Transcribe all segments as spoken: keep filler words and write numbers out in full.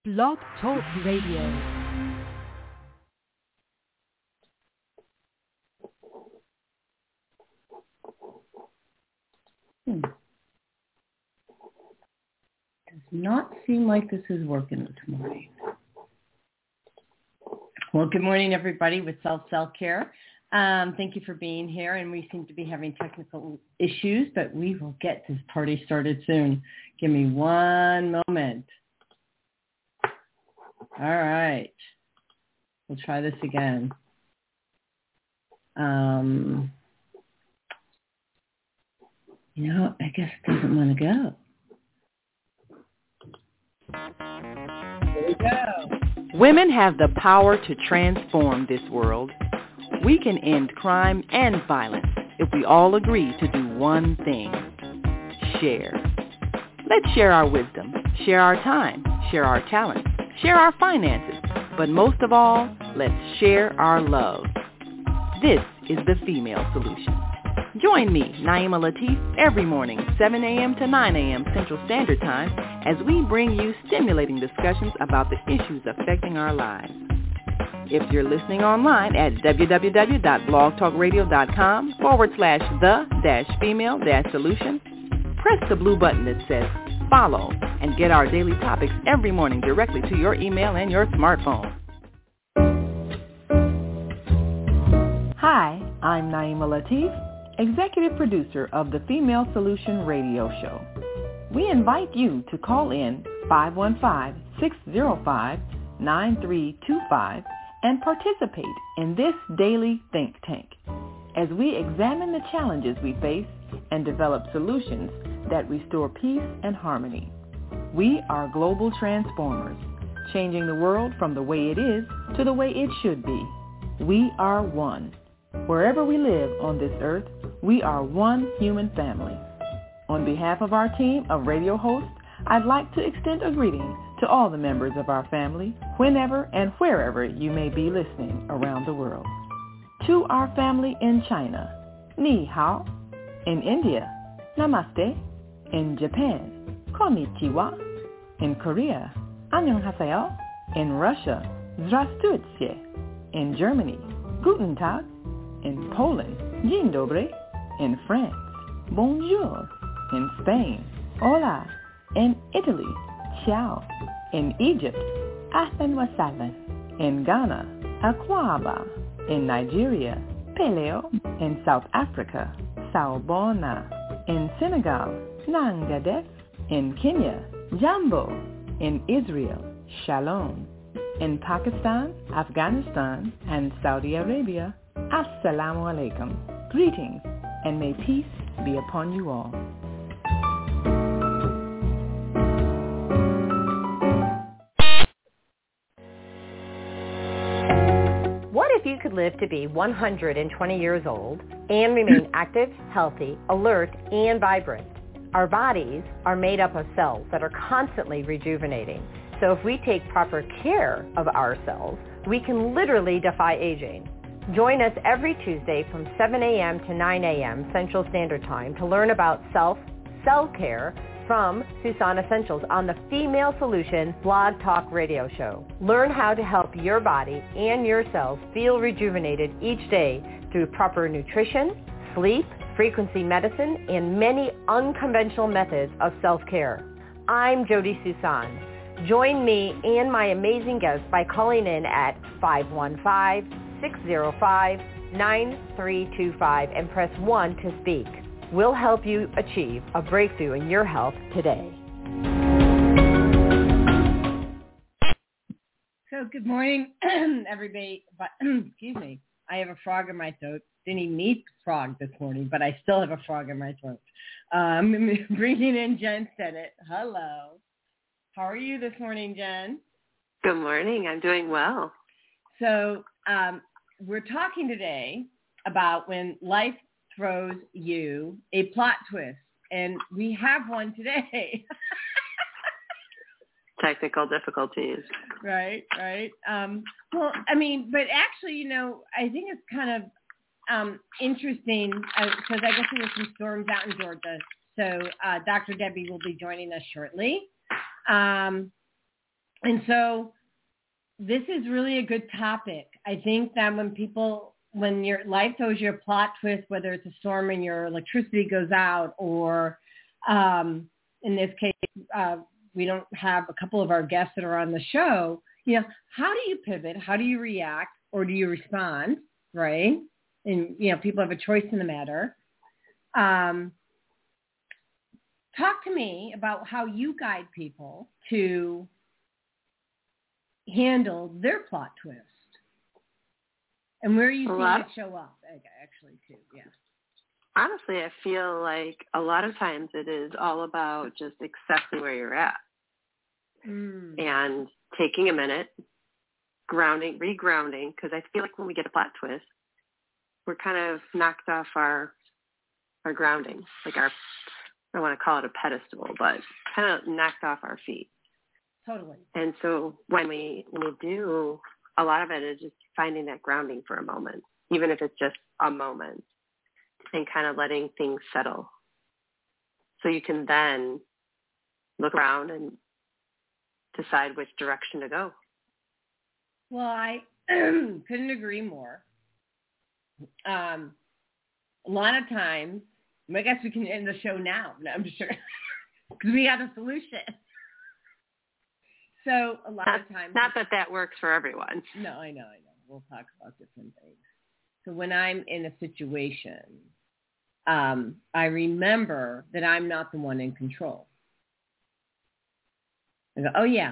Blog Talk Radio. Hmm. Does not seem like this is working this morning. Well, good morning, everybody, with Self Self Care. Um, thank you for being here, and we seem to be having technical issues, but we will get this party started soon. Give me one moment. All right. We'll try this again. Um, you know, I guess it doesn't want to go. There we go. Women have the power to transform this world. We can end crime and violence if we all agree to do one thing: share. Let's share our wisdom, share our time, share our talent, share our finances, but most of all, let's share our love. This is the Female Solution. Join me, Naima Latif, every morning, seven a.m. to nine a.m. Central Standard Time, as we bring you stimulating discussions about the issues affecting our lives. If you're listening online at www.blogtalkradio.com forward slash the dash female dash solution, press the blue button that says follow and get our daily topics every morning directly to your email and your smartphone. Hi, I'm Naima Latif, Executive Producer of the Female Solution Radio Show. We invite you to call in five one five, six zero five, nine three two five and participate in this daily think tank as we examine the challenges we face and develop solutions that restore peace and harmony. We are global transformers, changing the world from the way it is to the way it should be. We are one. Wherever we live on this earth, we are one human family. On behalf of our team of radio hosts, I'd like to extend a greeting to all the members of our family, whenever and wherever you may be listening around the world. To our family in China, Ni Hao. In India, Namaste. In Japan, Konnichiwa. In Korea, Annyeonghaseyo. In Russia, Zdravstvucie. In Germany, Guten Tag. In Poland, Dzień dobry. In France, Bonjour. In Spain, Hola. In Italy, Ciao. In Egypt, Ahlan wa sahlan. In Ghana, Akwaba. In Nigeria, Peleo. In South Africa, Sawubona. In Senegal, Nangadef. In Kenya, Jambo. In Israel, Shalom. In Pakistan, Afghanistan, and Saudi Arabia, Assalamu alaikum. Greetings, and may peace be upon you all. What if you could live to be one hundred twenty years old and remain active, healthy, alert, and vibrant? Our bodies are made up of cells that are constantly rejuvenating. So if we take proper care of ourselves, we can literally defy aging. Join us every Tuesday from seven a.m. to nine a.m. Central Standard Time to learn about self-cell care from Susan Essentials on the Female Solution Blog Talk Radio Show. Learn how to help your body and your cells feel rejuvenated each day through proper nutrition, sleep, frequency medicine, and many unconventional methods of self-care. I'm Jody Susan. Join me and my amazing guests by calling in at five one five, six zero five, nine three two five and press one to speak. We'll help you achieve a breakthrough in your health today. So good morning, everybody. But, excuse me. I have a frog in my throat. Didn't even eat frog this morning, but I still have a frog in my throat. Um, bringing in Jen Sennett. Hello. How are you this morning, Jen? Good morning. I'm doing well. So um, we're talking today about when life throws you a plot twist, and we have one today. Technical difficulties. Right, right. Um, well, I mean, but actually, you know, I think it's kind of um, interesting because uh, I guess there were some storms out in Georgia. So uh, Doctor Debbie will be joining us shortly. Um, and so this is really a good topic. I think that when people, when your life throws you a plot twist, whether it's a storm and your electricity goes out, or um, in this case, uh, we don't have a couple of our guests that are on the show, you know, how do you pivot? How do you react, or do you respond, right? And, you know, people have a choice in the matter. Um, talk to me about how you guide people to handle their plot twist, and where you see it show up, actually, too. Yeah. Honestly, I feel like a lot of times it is all about just accepting where you're at mm. and taking a minute, grounding, regrounding, because I feel like when we get a plot twist, we're kind of knocked off our our grounding, like our, I don't want to call it a pedestal, but kind of knocked off our feet. Totally. And so when we when we do, a lot of it is just finding that grounding for a moment, even if it's just a moment, and kind of letting things settle. So you can then look around and decide which direction to go. Well, I couldn't agree more. Um, a lot of times, I guess we can end the show now. No, I'm sure, because we have a solution. So a lot not, of times... Not that that works for everyone. No, I know, I know. We'll talk about different things. So when I'm in a situation, um, I remember that I'm not the one in control. I go, oh, yeah,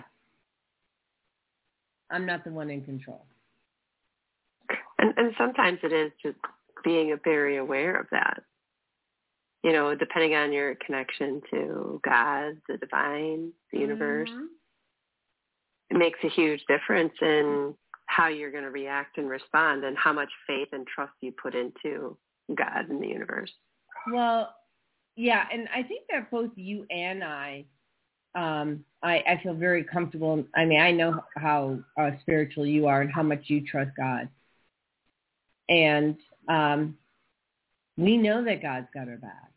I'm not the one in control. And, and sometimes it is just being very aware of that. You know, depending on your connection to God, the divine, the universe. Mm-hmm. It makes a huge difference in how you're going to react and respond, and how much faith and trust you put into God and the universe. Well, yeah, and I think that both you and I, um, I, I feel very comfortable. I mean, I know how uh, spiritual you are and how much you trust God. And um, we know that God's got our back.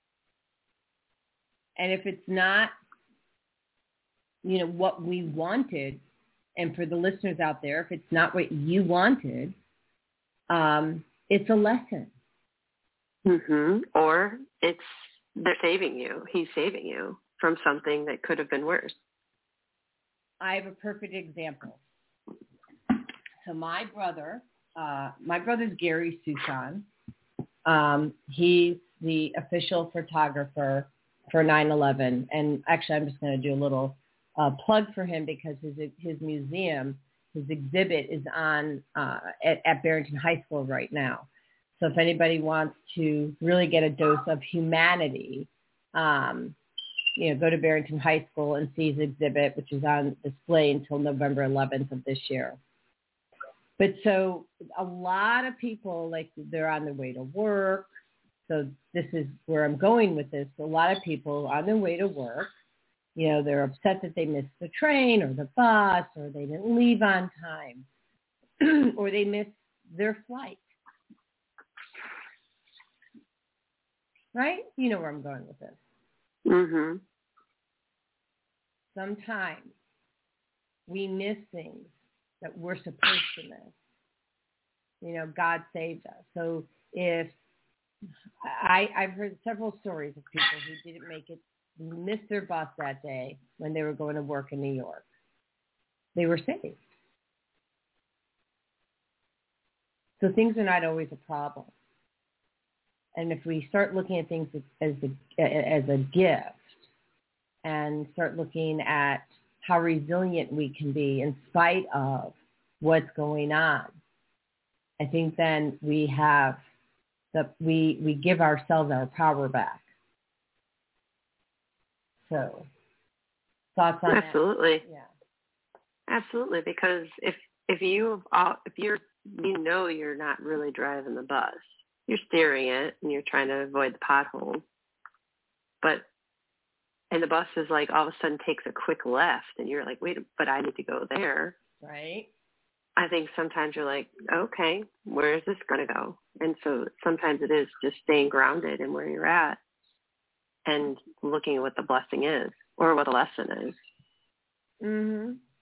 And if it's not, you know, what we wanted, and for the listeners out there, if it's not what you wanted, um, it's a lesson. Mm-hmm. Or it's, they're saving you. He's saving you from something that could have been worse. I have a perfect example. So my brother, uh, my brother's Gary Susan. Um, he's the official photographer for nine eleven. And actually, I'm just going to do a little uh, plug for him, because his his museum, his exhibit is on uh, at, at Barrington High School right now. So if anybody wants to really get a dose of humanity, um, you know, go to Barrington High School and see his exhibit, which is on display until November eleventh of this year. But so a lot of people, like, they're on their way to work. So this is where I'm going with this. A lot of people on their way to work, you know, they're upset that they missed the train or the bus, or they didn't leave on time, or they missed their flight. Right? You know where I'm going with this. Mm-hmm. Sometimes we miss things that we're supposed to miss. You know, God saved us. So if I, I've heard several stories of people who didn't make it, missed their bus that day when they were going to work in New York. They were saved. So things are not always a problem. And if we start looking at things as a, as a gift, and start looking at how resilient we can be in spite of what's going on, I think then we have the, we, we give ourselves our power back. So thoughts on Absolutely. that? Yeah. Absolutely. Because if, if you, if you're, you know, you're not really driving the bus, you're steering it and you're trying to avoid the potholes, but, and the bus is like all of a sudden takes a quick left and you're like, wait, but I need to go there. Right. I think sometimes you're like, okay, where is this going to go? And so sometimes it is just staying grounded in where you're at and looking at what the blessing is or what the lesson is. Mhm.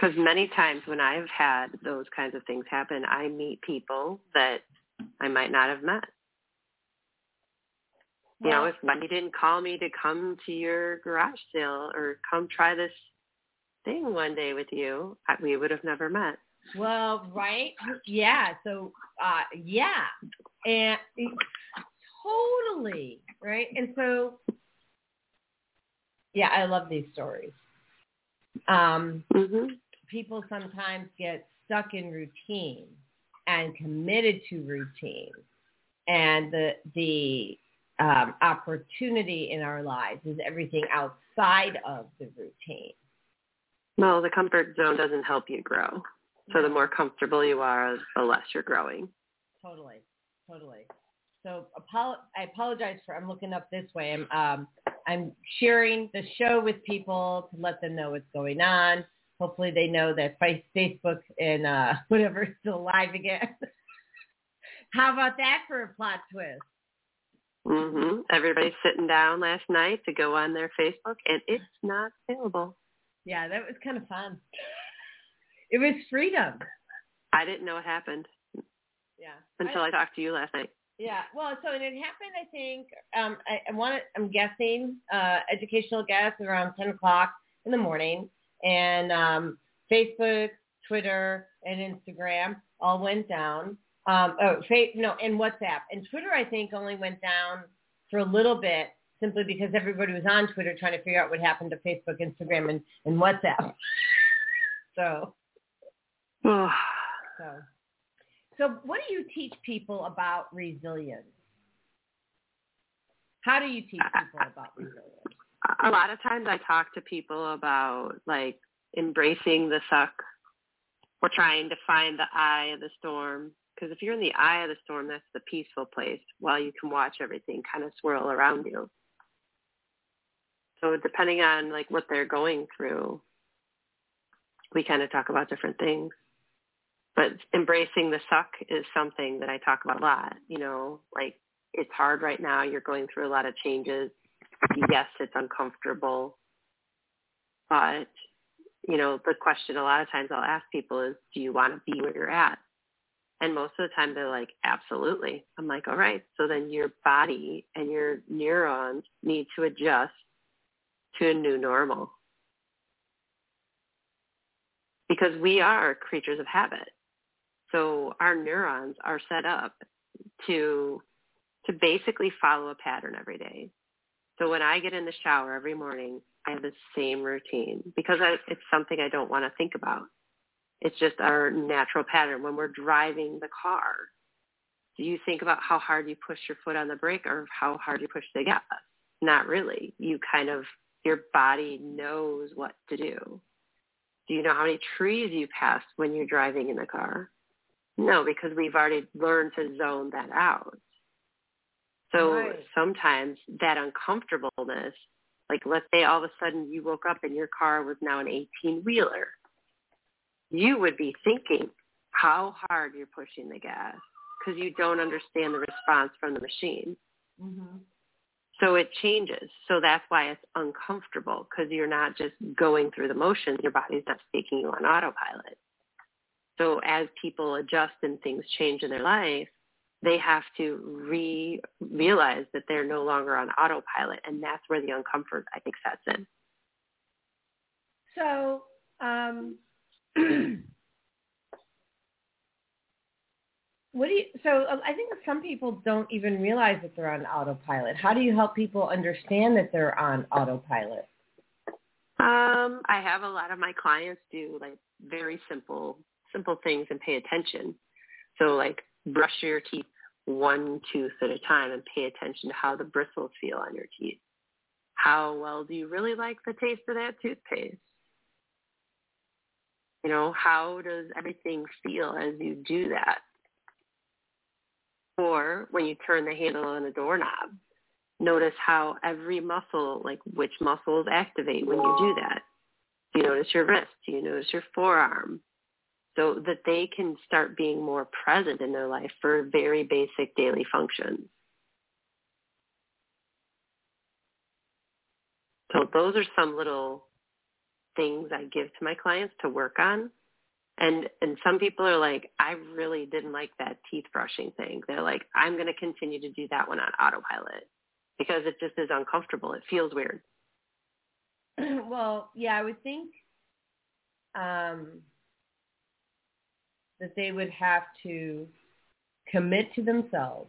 Because many times when I've had those kinds of things happen, I meet people that I might not have met. Well, you know, if Wendy didn't call me to come to your garage sale or come try this thing one day with you, we would have never met. Well, right. Yeah. So, uh, yeah. And totally. Right. And so, yeah, I love these stories. Um, mm-hmm. People sometimes get stuck in routine and committed to routine. And the, the um, opportunity in our lives is everything outside of the routine. Well, the comfort zone doesn't help you grow. So the more comfortable you are, the less you're growing. Totally, totally. So I apologize for, I'm looking up this way. I'm um, I'm sharing the show with people to let them know what's going on. Hopefully they know that Facebook and uh, whatever is still live again. How about that for a plot twist? Mm-hmm. Everybody's sitting down last night to go on their Facebook, and it's not available. Yeah, that was kind of fun. It was freedom. I didn't know it happened. Yeah. Until I, I talked to you last night. Yeah. Well, so it happened, I think, um, I, I want to, I'm guessing, uh, educational guests around ten o'clock in the morning. And um, Facebook, Twitter, and Instagram all went down. Um, oh, fa- no, and WhatsApp. And Twitter, I think, only went down for a little bit simply because everybody was on Twitter trying to figure out what happened to Facebook, Instagram, and, and WhatsApp. So, so, so what do you teach people about resilience? How do you teach people about resilience? A lot of times I talk to people about, like, embracing the suck or trying to find the eye of the storm. Because if you're in the eye of the storm, that's the peaceful place while you can watch everything kind of swirl around you. So depending on, like, what they're going through, we kind of talk about different things. But embracing the suck is something that I talk about a lot. You know, like, it's hard right now. You're going through a lot of changes. Yes, it's uncomfortable. But, you know, the question a lot of times I'll ask people is, do you want to be where you're at? And most of the time they're like, absolutely. I'm like, all right. So then your body and your neurons need to adjust to a new normal. Because we are creatures of habit. So our neurons are set up to to basically follow a pattern every day. So when I get in the shower every morning, I have the same routine because I, it's something I don't want to think about. It's just our natural pattern. When we're driving the car, do you think about how hard you push your foot on the brake or how hard you push the gas? Not really. You kind of, your body knows what to do. Do you know how many trees you passed when you're driving in the car? No, because we've already learned to zone that out. So right. Sometimes that uncomfortableness, like let's say all of a sudden you woke up and your car was now an eighteen-wheeler. You would be thinking how hard you're pushing the gas because you don't understand the response from the machine. Mm-hmm. So it changes. So that's why it's uncomfortable because you're not just going through the motions. Your body's not taking you on autopilot. So as people adjust and things change in their life, they have to re- realize that they're no longer on autopilot, and that's where the uncomfort, I think, sets in. So um, what do you? So I think that some people don't even realize that they're on autopilot. How do you help people understand that they're on autopilot? Um, I have a lot of my clients do like very simple, simple things and pay attention. So like brush your teeth one tooth at a time and pay attention to how the bristles feel on your teeth. How well do you really like the taste of that toothpaste? You know, how does everything feel as you do that? Or when you turn the handle on the doorknob, notice how every muscle, like which muscles activate when you do that. Do you notice your wrist? Do you notice your forearm? So that they can start being more present in their life for very basic daily functions. So those are some little things I give to my clients to work on. And and some people are like, I really didn't like that teeth brushing thing. They're like, I'm going to continue to do that one on autopilot because it just is uncomfortable. It feels weird. Well, yeah, I would think um, that they would have to commit to themselves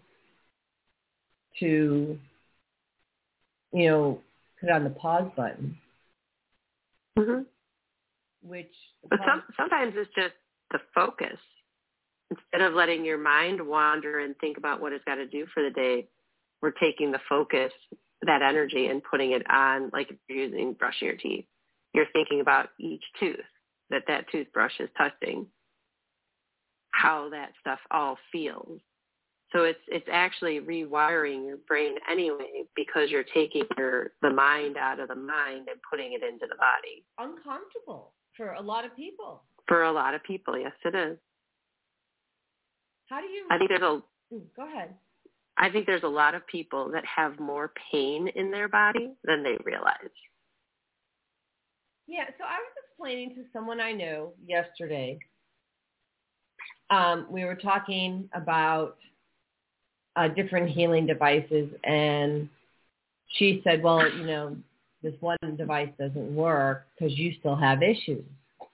to, you know, put on the pause button. Mm-hmm. Which but some, sometimes it's just the focus. Instead of letting your mind wander and think about what it's got to do for the day, we're taking the focus, that energy, and putting it on, like if you're using brushing your teeth. You're thinking about each tooth that that toothbrush is touching, how that stuff all feels. So it's it's actually rewiring your brain anyway, because you're taking your the mind out of the mind and putting it into the body. Uncomfortable for a lot of people. For a lot of people, yes, it is. How do you? I think there's a. Go ahead. I think there's a lot of people that have more pain in their body than they realize. Yeah, so I was explaining to someone I know yesterday. Um, we were talking about uh, different healing devices, and she said, well, you know, this one device doesn't work because you still have issues.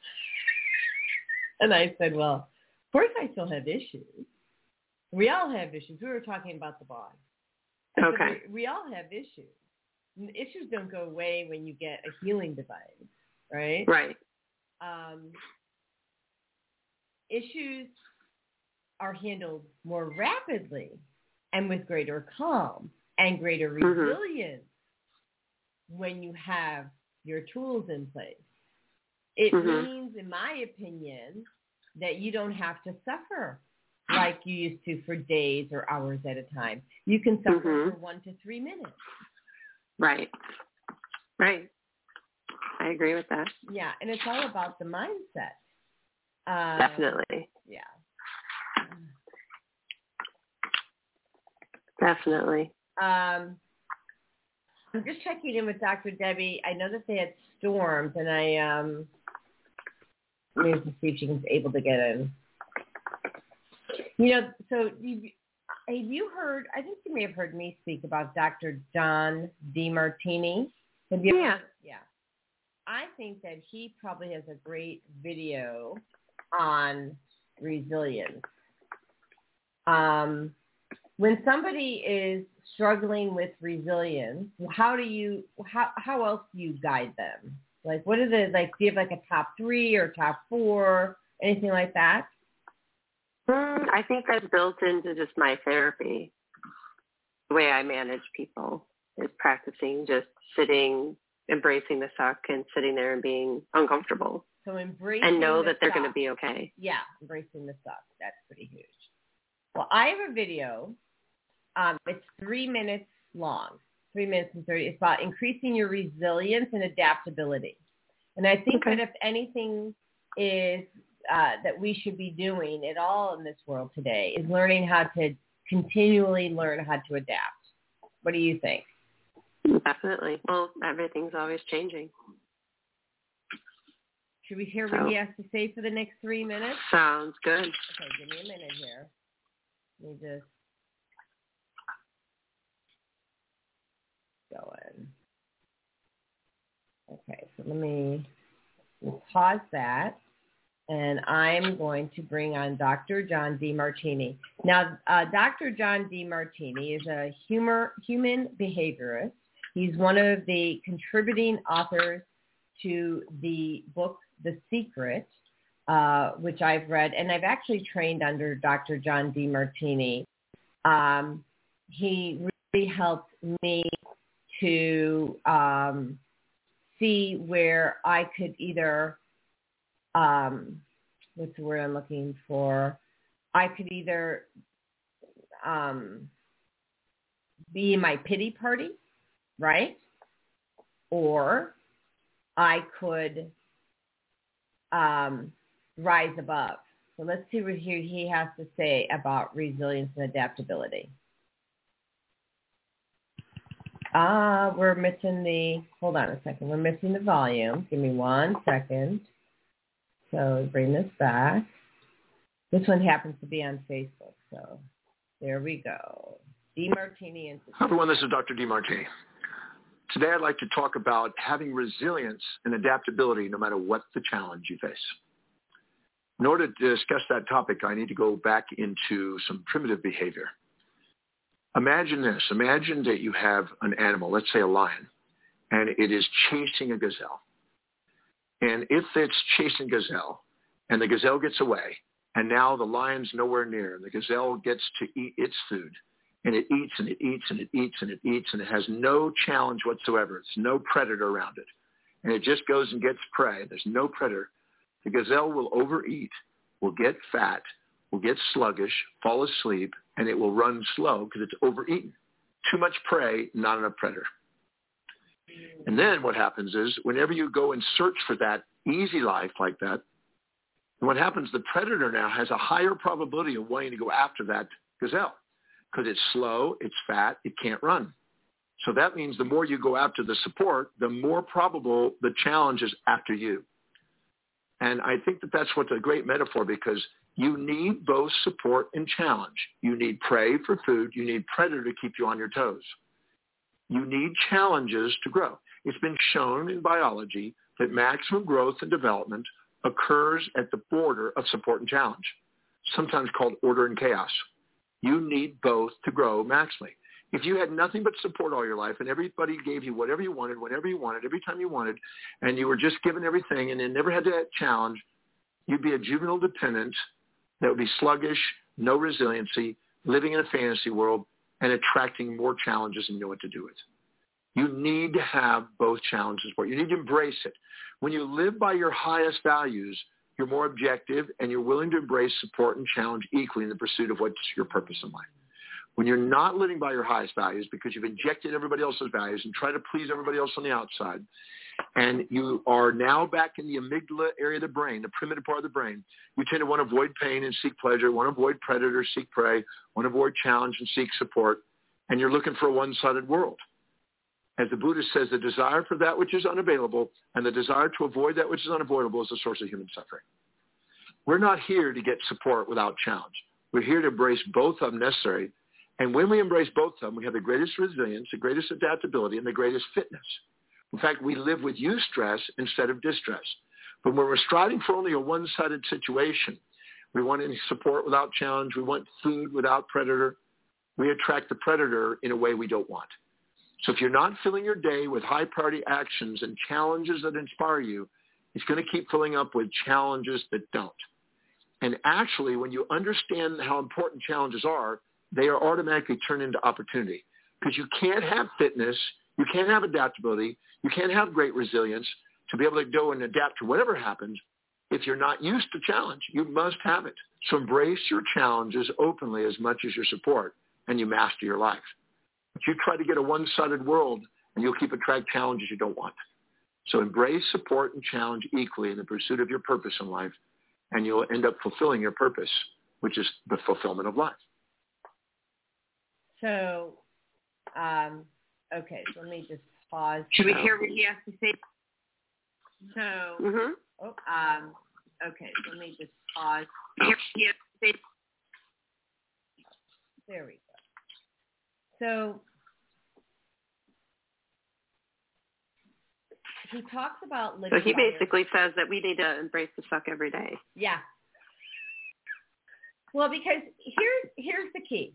And I said, well, of course I still have issues. We all have issues. We were talking about the body. Okay. We, we all have issues. Issues don't go away when you get a healing device, right? Right. Um, issues are handled more rapidly and with greater calm and greater resilience mm-hmm. when you have your tools in place. It mm-hmm. means, in my opinion, that you don't have to suffer like you used to for days or hours at a time. You can suffer mm-hmm. for one to three minutes. Right. Right. I agree with that. Yeah, and it's all about the mindset. Um, Definitely. Yeah. Definitely. Um, I'm just checking in with Doctor Debbie. I know that they had storms, and I um, let me see if she's able to get in. You know, so you, have you heard, I think you may have heard me speak about Doctor John DeMartini. Have you yeah. Heard? Yeah. I think that he probably has a great video on resilience. Um, when somebody is struggling with resilience, how do you, how, how else do you guide them? Like, what are the, like, do you have like a top three or top four, anything like that? Mm, I think that's built into just my therapy. The way I manage people is practicing just sitting, embracing the suck and sitting there and being uncomfortable. So embracing and know the that they're suck. going to be okay. Yeah, embracing the suck. That's pretty huge. Well, I have a video. Um, it's three minutes long, three minutes and thirty. It's about increasing your resilience and adaptability. And I think okay. that if anything is uh, that we should be doing at all in this world today is learning how to continually learn how to adapt. What do you think? Definitely. Well, everything's always changing. Should we hear so, what he has to say for the next three minutes? Sounds good. Okay, give me a minute here. Let me just go in. Okay, so let me pause that. And I'm going to bring on Doctor John DeMartini. Now, uh, Doctor John DeMartini is a humor, human behaviorist. He's one of the contributing authors to the book, The Secret, uh, which I've read. And I've actually trained under Doctor John DeMartini. Um, he really helped me to um, see where I could either... Um, what's the word I'm looking for? I could either um, be in my pity party, right? Or I could um, rise above. So let's see what he, he has to say about resilience and adaptability. Ah, we're missing the, hold on a second. We're missing the volume. Give me one second. So bring this back. This one happens to be on Facebook. So there we go. DeMartini Institute. Hi, everyone. This is Doctor DeMartini. Today I'd like to talk about having resilience and adaptability no matter what the challenge you face. In order to discuss that topic, I need to go back into some primitive behavior. Imagine this. Imagine that you have an animal, let's say a lion, and it is chasing a gazelle. And if it's chasing gazelle and the gazelle gets away, and now the lion's nowhere near, and the gazelle gets to eat its food, and it eats and it eats and it eats and it eats, and it has no challenge whatsoever. It's no predator around it. And it just goes and gets prey. There's no predator. The gazelle will overeat, will get fat, will get sluggish, fall asleep, and it will run slow because it's overeaten. Too much prey, not enough predator. And then what happens is whenever you go and search for that easy life like that, what happens, the predator now has a higher probability of wanting to go after that gazelle because it's slow, it's fat, it can't run. So that means the more you go after the support, the more probable the challenge is after you. And I think that that's what's a great metaphor because you need both support and challenge. You need prey for food. You need predator to keep you on your toes. You need challenges to grow. It's been shown in biology that maximum growth and development occurs at the border of support and challenge, sometimes called order and chaos. You need both to grow maximally. If you had nothing but support all your life and everybody gave you whatever you wanted, whenever you wanted, every time you wanted, and you were just given everything and you never had that challenge, you'd be a juvenile dependent that would be sluggish, no resiliency, living in a fantasy world, and attracting more challenges than you know what to do with. You need to have both challenges. You need to embrace it. When you live by your highest values, you're more objective and you're willing to embrace support and challenge equally in the pursuit of what's your purpose in life. When you're not living by your highest values because you've injected everybody else's values and try to please everybody else on the outside, and you are now back in the amygdala area of the brain, the primitive part of the brain, you tend to want to avoid pain and seek pleasure, want to avoid predator, seek prey, want to avoid challenge and seek support, and you're looking for a one-sided world. As the Buddha says, the desire for that which is unavailable and the desire to avoid that which is unavoidable is the source of human suffering. We're not here to get support without challenge. We're here to embrace both of them necessary. And when we embrace both of them, we have the greatest resilience, the greatest adaptability, and the greatest fitness. In fact, we live with eustress instead of distress. But when we're striving for only a one-sided situation, we want any support without challenge, we want food without predator, we attract the predator in a way we don't want. So if you're not filling your day with high-priority actions and challenges that inspire you, it's going to keep filling up with challenges that don't. And actually, when you understand how important challenges are, they are automatically turned into opportunity because you can't have fitness, you can't have adaptability, you can't have great resilience to be able to go and adapt to whatever happens if you're not used to challenge. You must have it. So embrace your challenges openly as much as your support, and you master your life. But you try to get a one-sided world, and you'll keep attracting challenges you don't want. So embrace support and challenge equally in the pursuit of your purpose in life, and you'll end up fulfilling your purpose, which is the fulfillment of life. So, um, okay, so let me just pause. Should we hear what he has to say? So, Mm-hmm. oh, um, okay, so let me just pause. Hear what he has to say. There we go. So, he talks about living. So he by your- basically says that we need to embrace the suck every day. Yeah. Well, because here's here's the key.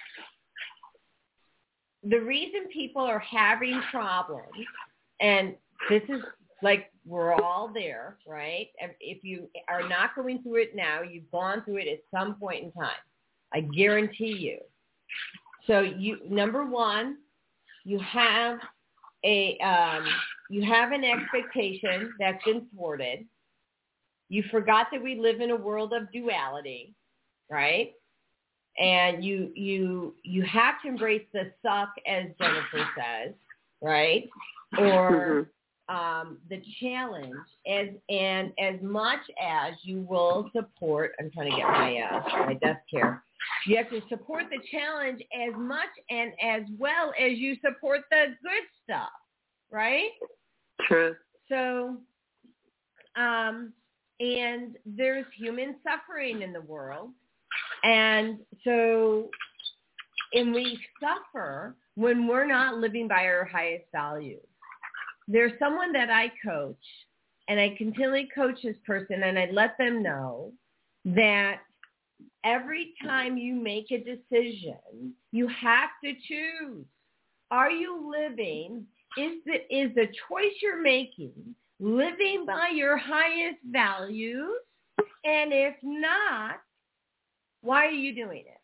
The reason people are having problems, and this is like we're all there, right? If you are not going through it now, you've gone through it at some point in time. I guarantee you. So you, number one, you have a um, you have an expectation that's been thwarted. You forgot that we live in a world of duality, right? And you you you have to embrace the suck, as Jennifer says, right? Or um, the challenge, as and as much as you will support. I'm trying to get my uh, my desk here. You have to support the challenge as much and as well as you support the good stuff, right? True. So, um, and there's human suffering in the world. And so, and we suffer when we're not living by our highest values. There's someone that I coach, and I continually coach this person, and I let them know that every time you make a decision, you have to choose. Are you living, is the, is the choice you're making living by your highest values? And if not, why are you doing it?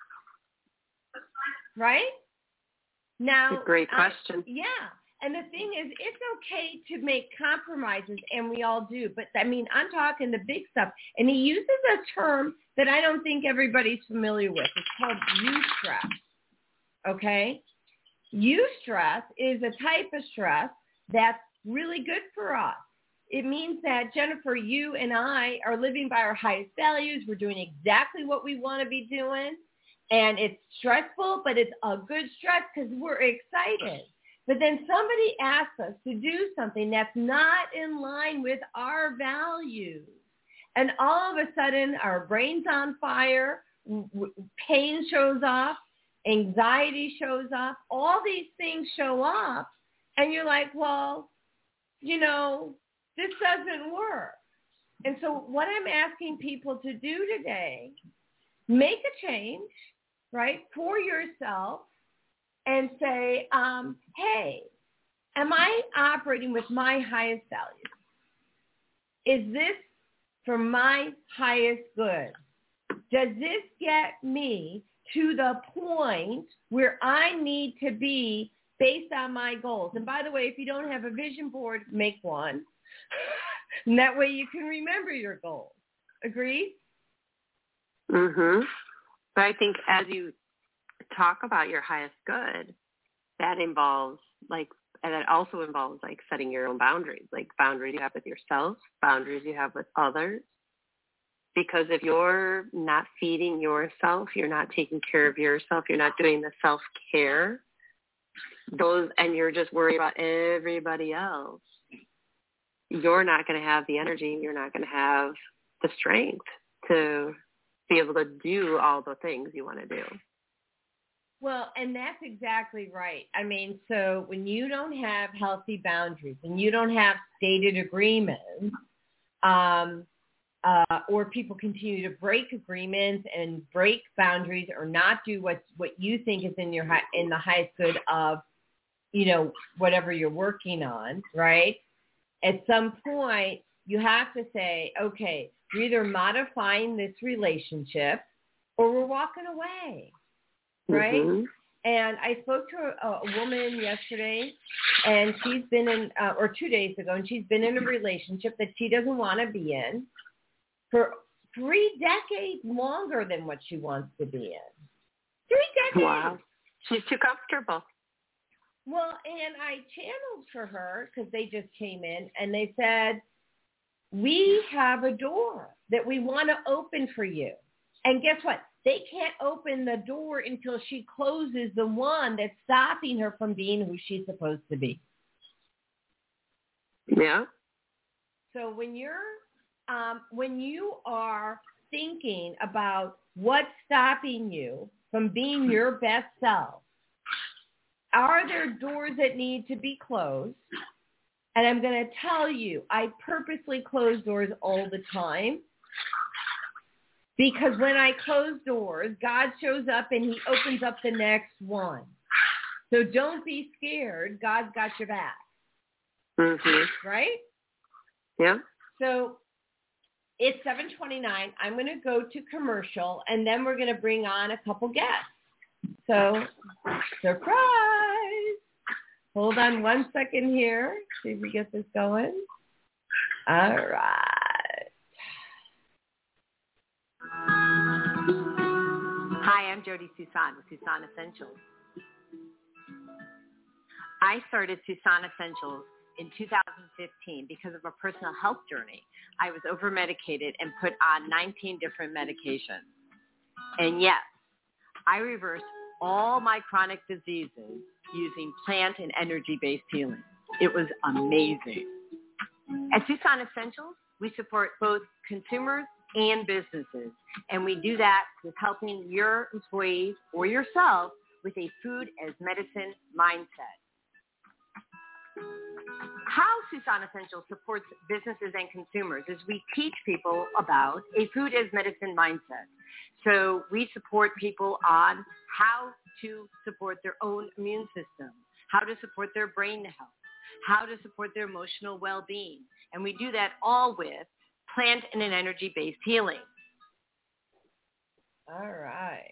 Right? Now, That's a great question. I, yeah. And the thing is, it's okay to make compromises, and we all do. But, I mean, I'm talking the big stuff. And he uses a term that I don't think everybody's familiar with. It's called eustress, okay? Eustress is a type of stress that's really good for us. It means that, Jennifer, you and I are living by our highest values. We're doing exactly what we want to be doing. And it's stressful, but it's a good stress because we're excited. But then somebody asks us to do something that's not in line with our values. And all of a sudden, our brain's on fire, pain shows up, anxiety shows up, all these things show up, and you're like, well, you know, this doesn't work. And so what I'm asking people to do today, make a change, right, for yourself, and say, um, hey, am I operating with my highest values? Is this for my highest good? Does this get me to the point where I need to be based on my goals? And by the way, if you don't have a vision board, make one. And that way you can remember your goals. Agreed? Mm-hmm. But I think as you talk about your highest good, that involves like, and that also involves like setting your own boundaries, like boundaries you have with yourself, boundaries you have with others. Because if you're not feeding yourself, you're not taking care of yourself, you're not doing the self-care, those, and you're just worried about everybody else, you're not going to have the energy, you're not going to have the strength to be able to do all the things you want to do. Well, and that's exactly right. I mean, so when you don't have healthy boundaries and you don't have stated agreements, um, uh, or people continue to break agreements and break boundaries or not do what what you think is in your high, in the highest good of, you know, whatever you're working on, right? At some point, you have to say, okay, we're either modifying this relationship or we're walking away. Right? Mm-hmm. And I spoke to a, a woman yesterday, and she's been in, uh, or two days ago, and she's been in a relationship that she doesn't want to be in for three decades longer than what she wants to be in. Three decades. Wow. She's too comfortable. Well, and I channeled for her because they just came in, and they said, we have a door that we want to open for you. And guess what? They can't open the door until she closes the one that's stopping her from being who she's supposed to be. Yeah. So when you're, um, when you are thinking about what's stopping you from being your best self, are there doors that need to be closed? And I'm going to tell you, I purposely close doors all the time. Because when I close doors, God shows up and he opens up the next one. So don't be scared. God's got your back. Mm-hmm. Right? Yeah. So it's seven twenty-nine. I'm going to go to commercial, and then we're going to bring on a couple guests. So, surprise. Hold on one second here. See if we get this going. All right. Hi, I'm Jody Susan with Susan Essentials. I started Susan Essentials in two thousand fifteen because of a personal health journey. I was over-medicated and put on nineteen different medications. And yes, I reversed all my chronic diseases using plant and energy-based healing. It was amazing. At Tucson Essentials, we support both consumers and businesses, and we do that with helping your employees or yourself with a food as medicine mindset. How Tucson Essentials supports businesses and consumers is we teach people about a food as medicine mindset. So we support people on how to support their own immune system, how to support their brain health, how to support their emotional well-being. And we do that all with plant and an energy-based healing. All right.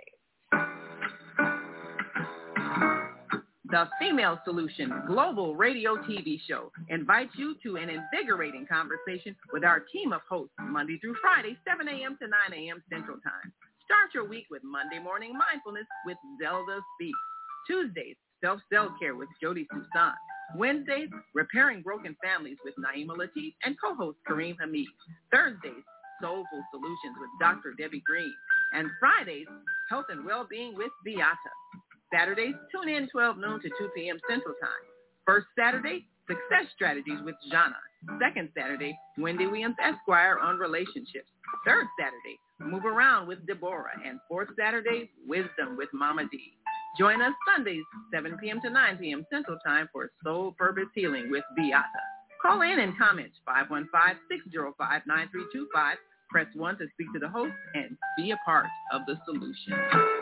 The Female Solution Global Radio T V Show invites you to an invigorating conversation with our team of hosts Monday through Friday, seven a.m. to nine a.m. Central Time. Start your week with Monday Morning Mindfulness with Zelda Speaks. Tuesdays, Self-Cell Care with Jody Tucson. Wednesdays, Repairing Broken Families with Naima Latif and co-host Kareem Hamid. Thursdays, Soulful Solutions with Doctor Debbie Green. And Fridays, Health and Wellbeing with Beata. Saturdays, tune in twelve noon to two p.m. Central Time. First Saturday, Success Strategies with Jana. Second Saturday, Wendy Williams Esquire on relationships. Third Saturday, Move Around with Deborah. And fourth Saturday, Wisdom with Mama D. Join us Sundays, seven p.m. to nine p.m. Central Time for Soul Purpose Healing with Beata. Call in and comment five one five, six zero five, nine three two five. Press one to speak to the host and be a part of the solution.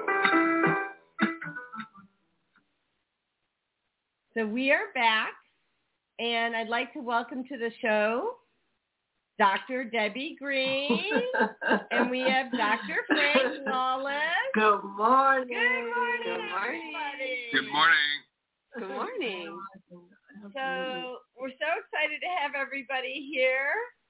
So we are back, and I'd like to welcome to the show Doctor Debbie Green, and we have Doctor Frank Wallace. Good morning. Good morning, Good morning. everybody. Good morning. Good morning. So we're so excited to have everybody here,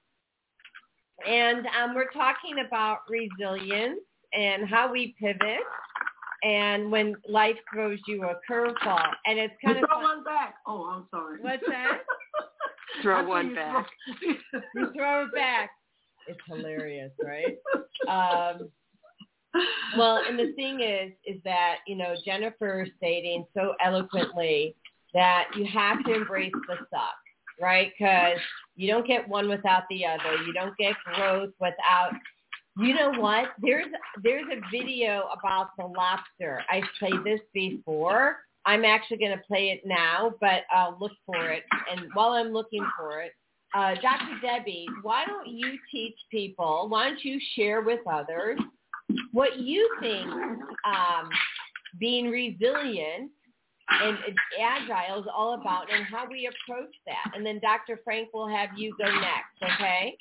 and um, we're talking about resilience and how we pivot, and when life throws you a curveball, and it's kind you of throw fun. one back. Oh, I'm sorry. What's that? Throw one back. You throw it back. It's hilarious, right? Um, well, and the thing is, is that, you know, Jennifer stating so eloquently that you have to embrace the suck, right? Because you don't get one without the other. You don't get growth without, you know what? There's there's a video about the lobster. I played this before. I'm actually going to play it now, but I'll look for it. And while I'm looking for it, uh, Doctor Debbie, why don't you teach people, why don't you share with others what you think um, being resilient and agile is all about and how we approach that. And then Doctor Frank will have you go next, okay?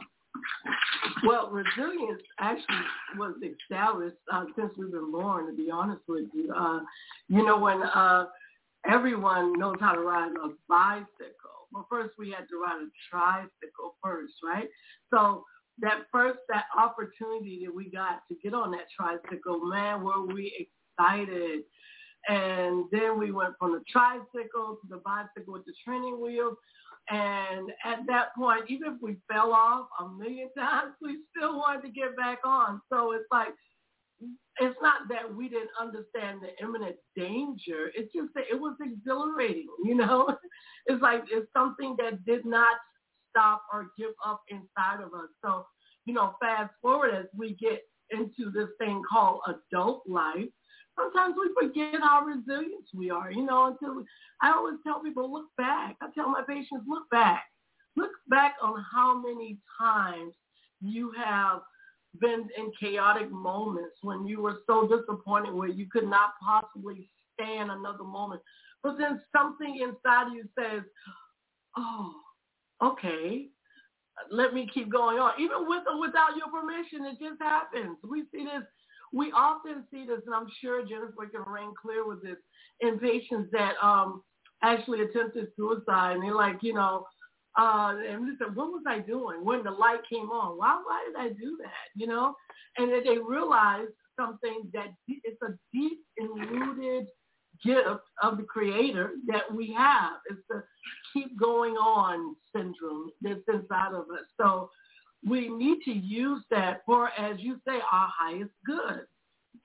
Well, resilience actually was established uh, since we've been born, to be honest with you. Uh, you know, when uh, everyone knows how to ride a bicycle, well, first we had to ride a tricycle first, right? So that first, that opportunity that we got to get on that tricycle, man, were we excited. And then we went from the tricycle to the bicycle with the training wheels. And at that point, even if we fell off a million times, we still wanted to get back on. So it's like, it's not that we didn't understand the imminent danger. It's just that it was exhilarating, you know? It's like it's something that did not stop or give up inside of us. So, you know, fast forward as we get into this thing called adult life, sometimes we forget how resilient we are, you know, until we, I always tell people, look back. I tell my patients, look back. Look back on how many times you have been in chaotic moments when you were so disappointed where you could not possibly stand another moment. But then something inside of you says, oh, okay, let me keep going on. Even with or without your permission, it just happens. We see this. We often see this, and I'm sure Jennifer can ring clear with this, in patients that um, actually attempted suicide. And they're like, you know, uh, and they said, what was I doing when the light came on? Why, why did I do that, you know? And then they realize something that it's a deep and rooted gift of the Creator that we have. It's the keep going on syndrome that's inside of us. So we need to use that for, as you say, our highest good.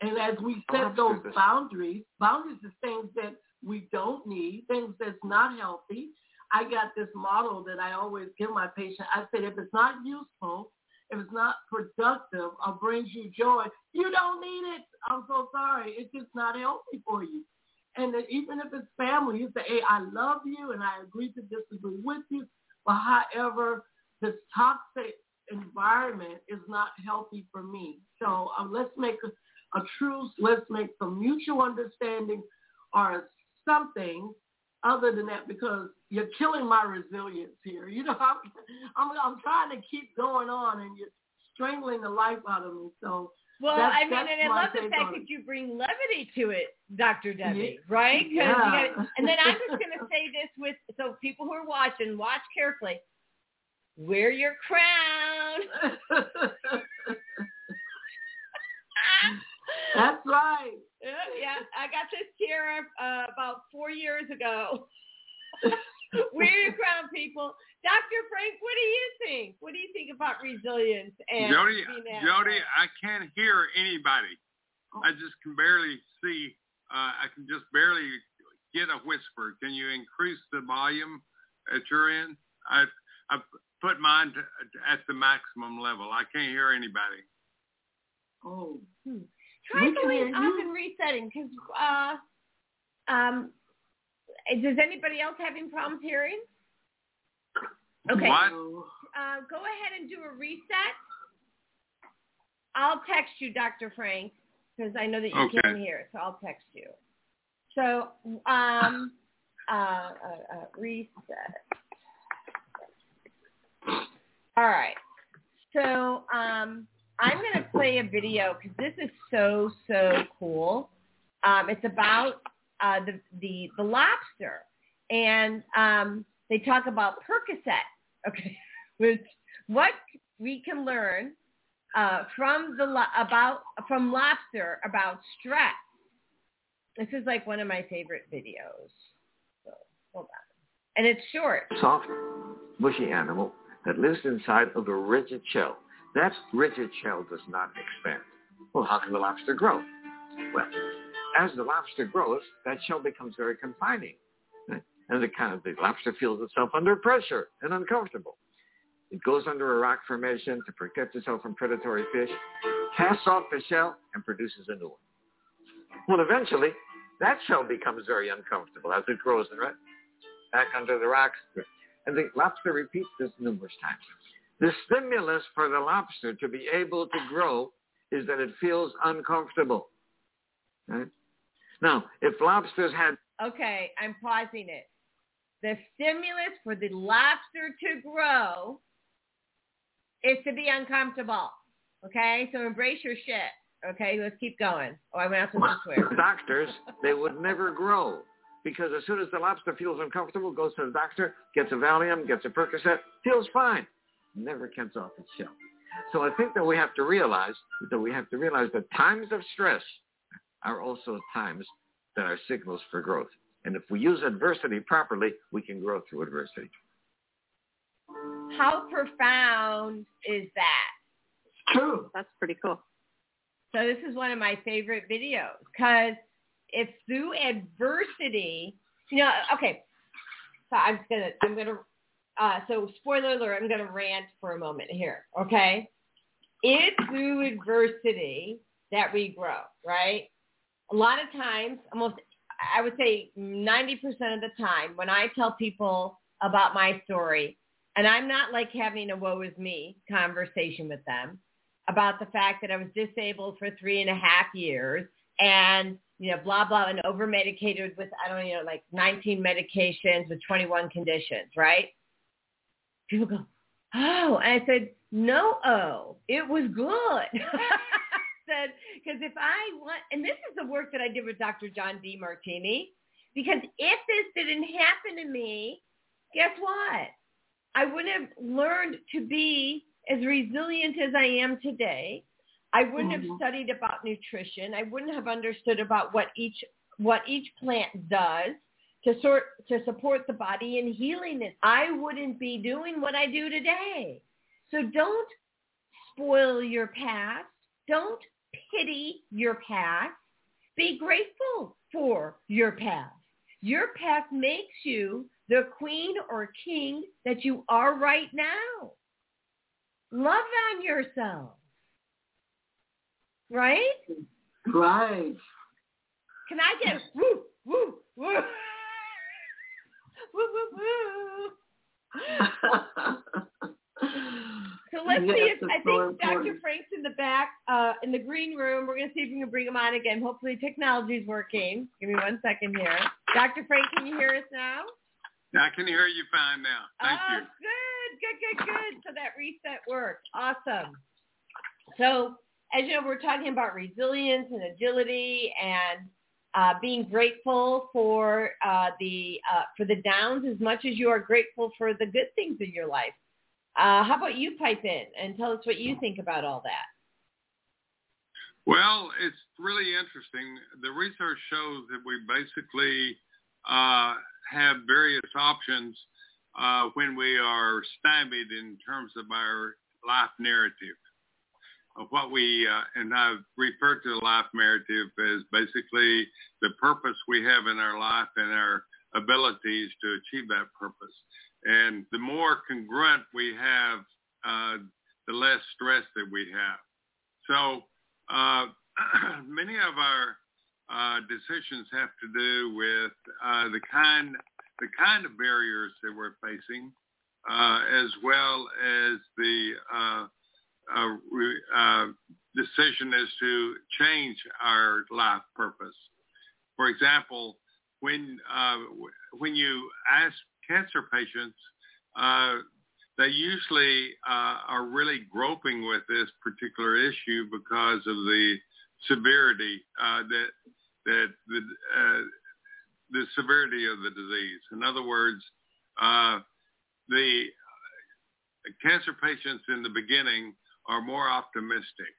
And as we set those boundaries, boundaries is things that we don't need, things that's not healthy. I got this model that I always give my patient. I said, if it's not useful, if it's not productive or brings you joy, you don't need it. I'm so sorry. It's just not healthy for you. And that even if it's family, you say, hey, I love you and I agree to disagree with you. But however, this toxic environment is not healthy for me. So um, let's make a, a truce. Let's make some mutual understanding or something other than that, because you're killing my resilience here. You know, I'm, I'm, I'm trying to keep going on and you're strangling the life out of me. So Well, that's, I mean, that's and I love the fact that you bring levity to it, Doctor Debbie, yeah. right? Yeah. Gotta, and then I'm just going to say this with, so people who are watching, watch carefully. Wear your crown. That's right. Yeah, I got this here uh, about four years ago. Wear your crown, people. Doctor Frank, what do you think? What do you think about resilience and Jody? being Jody, I can't hear anybody. I just can barely see. Uh, I can just barely get a whisper. Can you increase the volume at your end? I I put mine to, at the maximum level. I can't hear anybody. Oh. Hmm. Try going up and resetting, because uh, um, does anybody else having problems hearing? Okay. What? Uh, go ahead and do a reset. I'll text you, Doctor Frank, because I know that you okay. can't hear, so I'll text you. So, um, uh, uh, uh, reset. All right. So, um, I'm going to play a video because this is so, so cool. Um, it's about uh, the, the the lobster. And um, they talk about Percocet, okay, which what we can learn uh, from the lo- about from lobster about stress. This is like one of my favorite videos. So, hold on. And it's short. Soft, mushy animal that lives inside of a rigid shell. That rigid shell does not expand. Well, how can the lobster grow? Well, as the lobster grows, that shell becomes very confining. And the, kind of, the lobster feels itself under pressure and uncomfortable. It goes under a rock formation to protect itself from predatory fish, casts off the shell, and produces a new one. Well, eventually, that shell becomes very uncomfortable as it grows right back under the rocks. And the lobster repeats this numerous times. The stimulus for the lobster to be able to grow is that it feels uncomfortable. Right? Now, if lobsters had... Okay, I'm pausing it. The stimulus for the lobster to grow is to be uncomfortable. Okay? So embrace your shit. Okay? Let's keep going. Oh, I'm not supposed to swear. Doctors, they would never grow. Because as soon as the lobster feels uncomfortable, goes to the doctor, gets a Valium, gets a Percocet, feels fine. Never comes off its shell. So I think that we have to realize that we have to realize that times of stress are also times that are signals for growth. And if we use adversity properly, we can grow through adversity. How profound is that? True. That's pretty cool. So this is one of my favorite videos because it's through adversity. You know, okay. So I'm gonna, I'm gonna. Uh, so spoiler alert, I'm going to rant for a moment here, okay? It's through adversity that we grow, right? A lot of times, almost, I would say ninety percent of the time, when I tell people about my story, and I'm not like having a woe is me conversation with them about the fact that I was disabled for three and a half years and, you know, blah, blah, and over-medicated with, I don't know, like nineteen medications with twenty-one conditions, right? People go, oh, and I said, no, oh, it was good. I said, because if I want, and this is the work that I did with Doctor John Demartini, because if this didn't happen to me, guess what? I wouldn't have learned to be as resilient as I am today. I wouldn't mm-hmm. have studied about nutrition. I wouldn't have understood about what each what each plant does to sort to support the body in healing it. I wouldn't be doing what I do today. So don't spoil your past. Don't pity your past. Be grateful for your past. Your past makes you the queen or king that you are right now. Love on yourself. Right? Right. Can I get woo, woo, woo? Woo, woo, woo. So let's yes, see if, I so think Doctor important. Frank's in the back, uh, in the green room. We're going to see if we can bring him on again. Hopefully technology's working. Give me one second here. Doctor Frank, can you hear us now? I can hear you fine now. Thank oh, you. good, good, good, good. So that reset worked. Awesome. So as you know, we're talking about resilience and agility and uh, being grateful for uh, the uh, for the downs as much as you are grateful for the good things in your life. Uh, how about you pipe in and tell us what you think about all that? Well, it's really interesting. The research shows that we basically uh, have various options uh, when we are stymied in terms of our life narrative. Of what we, uh, and I've referred to the life narrative as basically the purpose we have in our life and our abilities to achieve that purpose. And the more congruent we have, uh, the less stress that we have. So uh, many of our uh, decisions have to do with uh, the kind the kind of barriers that we're facing, uh, as well as the uh, uh, uh, decision as to change our life purpose. For example, when uh, when you ask cancer patients, uh, they usually uh, are really groping with this particular issue because of the severity uh, that that the uh, the severity of the disease. In other words, uh, the cancer patients in the beginning are more optimistic,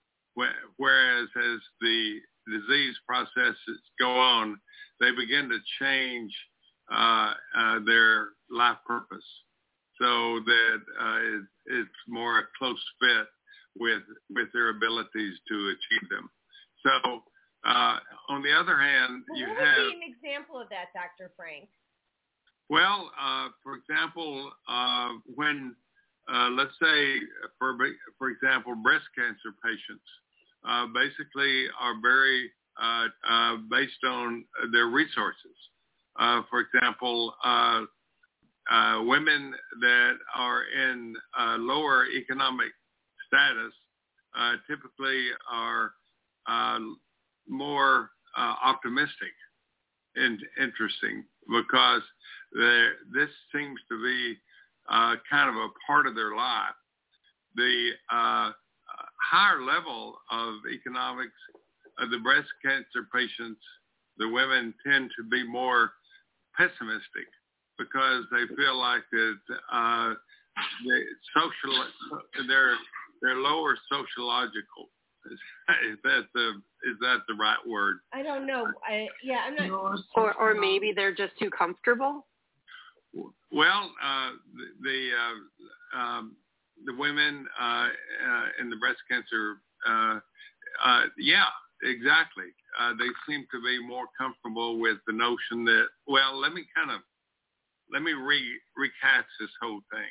whereas as the disease processes go on, they begin to change uh, uh, their life purpose so that uh, it, it's more a close fit with with their abilities to achieve them. So uh, on the other hand, well, you what have... What would be an example of that, Doctor Frank? Well, uh, for example, uh, when, uh, let's say, for for example, breast cancer patients uh, basically are very uh, uh, based on their resources. Uh, for example, uh, uh, women that are in uh, lower economic status uh, typically are uh, more uh, optimistic and interesting because this seems to be uh, kind of a part of their life. The uh, higher level of economics of the breast cancer patients, the women tend to be more pessimistic because they feel like that uh, the social, they're they're lower sociological. Is, is that the is that the right word? I don't know. I yeah, I'm not. Or or maybe they're just too comfortable. Well, uh, the the, uh, um, the women uh, uh, in the breast cancer, uh, uh, yeah, exactly. Uh, they seem to be more comfortable with the notion that, well, let me kind of let me re, recast this whole thing.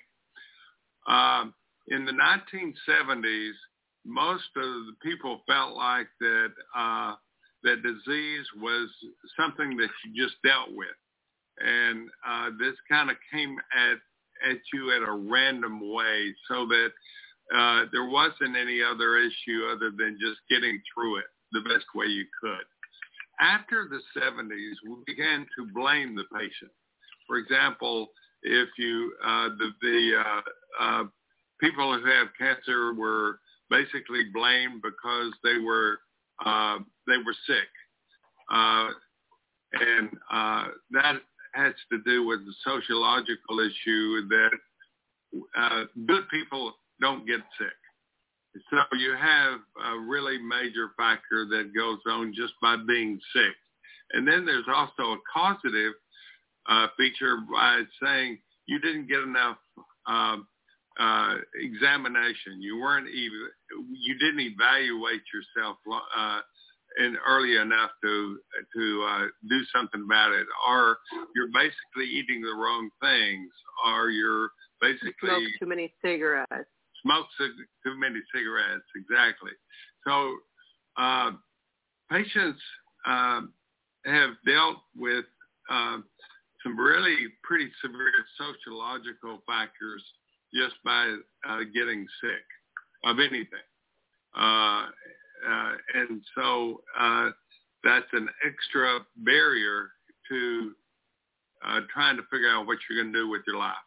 Um, in the nineteen seventies, most of the people felt like that uh, that disease was something that you just dealt with. And uh, this kind of came at, at you at a random way so that uh, there wasn't any other issue other than just getting through it the best way you could. After the seventies, we began to blame the patient. For example, if you, uh, the, the uh, uh, people who have cancer were basically blamed because they were, uh, they were sick. Uh, and uh, that has to do with the sociological issue that uh, good people don't get sick. So you have a really major factor that goes on just by being sick. And then there's also a causative uh, feature by saying you didn't get enough uh, uh, examination. You weren't even, you didn't evaluate yourself uh, in early enough to to uh, do something about it, or you're basically eating the wrong things, or you're basically smoke too many cigarettes. Smoke too many cigarettes, exactly. So uh, patients uh, have dealt with uh, some really pretty severe sociological factors just by uh, getting sick of anything. Uh, uh, and so uh, that's an extra barrier to uh, trying to figure out what you're going to do with your life.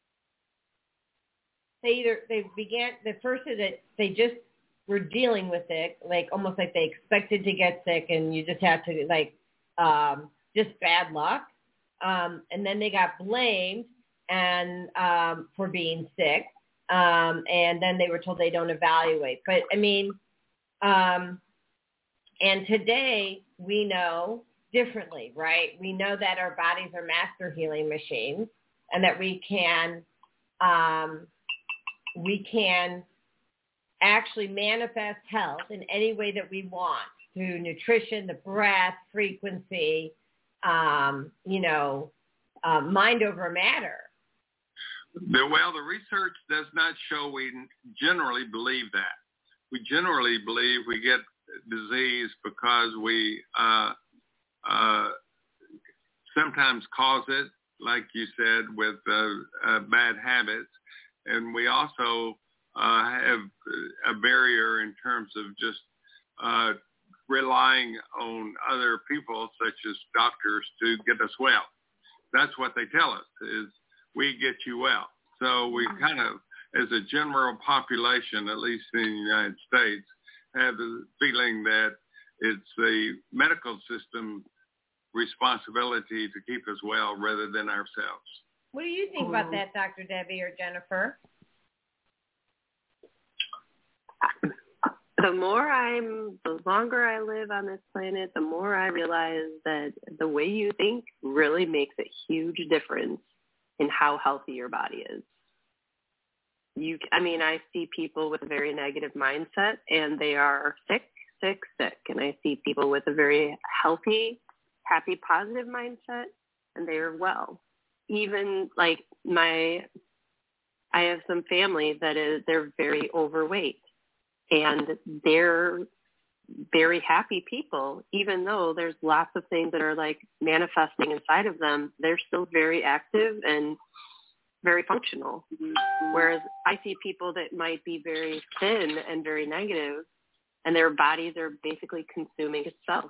They either, they began, the first is that they just were dealing with it, like almost like they expected to get sick and you just had to like, um, just bad luck. Um, and then they got blamed and um, for being sick. Um, and then they were told they don't evaluate. But, I mean, um, and today we know differently, right? We know that our bodies are master healing machines and that we can um, we can actually manifest health in any way that we want through nutrition, the breath, frequency, um, you know, uh, mind over matter. The, well, the research does not show we generally believe that. We generally believe we get disease because we uh, uh, sometimes cause it, like you said, with uh, uh, bad habits. And we also uh, have a barrier in terms of just uh, relying on other people, such as doctors, to get us well. That's what they tell us, is we get you well. So we kind of, as a general population, at least in the United States, have the feeling that it's the medical system responsibility to keep us well rather than ourselves. What do you think about that, Doctor Debbie or Jennifer? The more I'm, the longer I live on this planet, the more I realize that the way you think really makes a huge difference in how healthy your body is. You, I mean, I see people with a very negative mindset and they are sick, sick, sick. And I see people with a very healthy, happy, positive mindset and they are well. Even like my, I have some family that is, they're very overweight and they're very happy people, even though there's lots of things that are like manifesting inside of them. They're still very active and very functional. Whereas I see people that might be very thin and very negative and their bodies are basically consuming itself.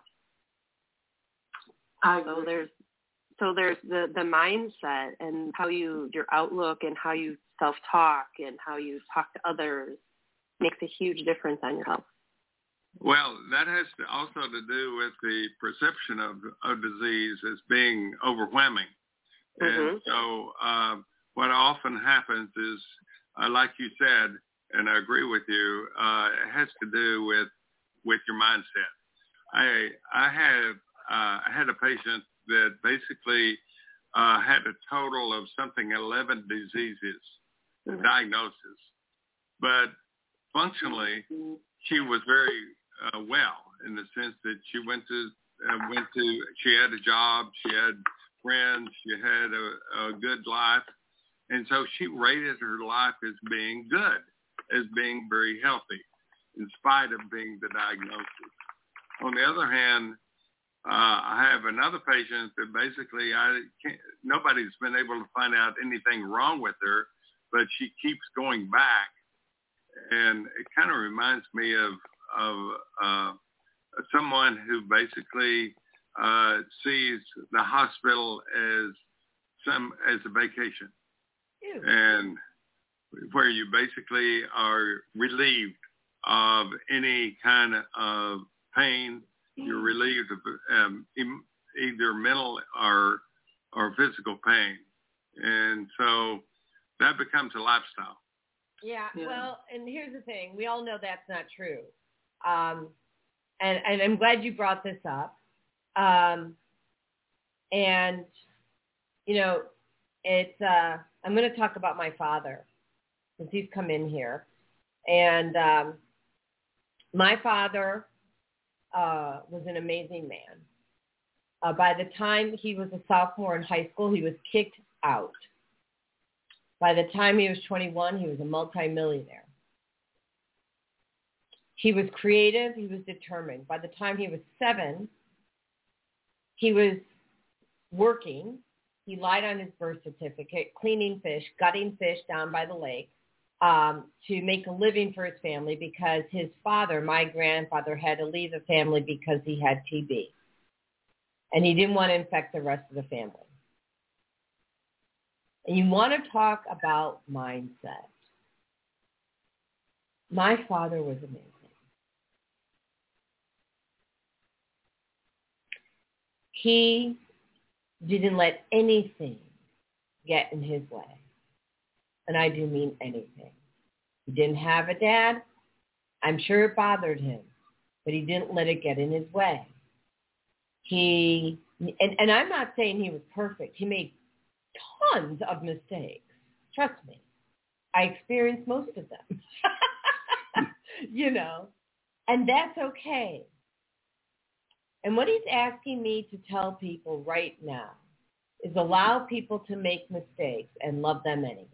I so there's so there's the, the mindset and how you, your outlook and how you self-talk and how you talk to others makes a huge difference on your health. Well, that has to also to do with the perception of, of disease as being overwhelming. Mm-hmm. And so uh, what often happens is, uh, like you said, and I agree with you, uh, it has to do with with your mindset. I I have uh, I had a patient that basically uh, had a total of something eleven diseases, mm-hmm. diagnoses, but functionally she was very uh, well in the sense that she went to uh, went to she had a job, she had friends, she had a, a good life. And so she rated her life as being good, as being very healthy, in spite of being the diagnosis. On the other hand, uh, I have another patient that basically I can't, nobody's been able to find out anything wrong with her, but she keeps going back. And it kind of reminds me of, of uh, someone who basically uh, sees the hospital as some as a vacation. And where you basically are relieved of any kind of pain, you're relieved of um, either mental or or physical pain, and so that becomes a lifestyle. Yeah, yeah. Well, and here's the thing: we all know that's not true, um, and and I'm glad you brought this up, um, and you know, it's. Uh, I'm going to talk about my father. since he's come in here. And um, my father uh, was an amazing man. Uh, by the time he was a sophomore in high school, he was kicked out. By the time he was twenty-one, he was a multimillionaire. He was creative. He was determined. By the time he was seven, he was working. He lied on his birth certificate, cleaning fish, gutting fish down by the lake um, to make a living for his family because his father, my grandfather, had to leave the family because he had T B. And he didn't want to infect the rest of the family. And you want to talk about mindset. My father was amazing. He didn't let anything get in his way. And I do mean anything. He didn't have a dad. I'm sure it bothered him, but he didn't let it get in his way. He, and, and I'm not saying he was perfect. He made tons of mistakes. Trust me. I experienced most of them. You know, and that's okay. And what he's asking me to tell people right now is allow people to make mistakes and love them anyway.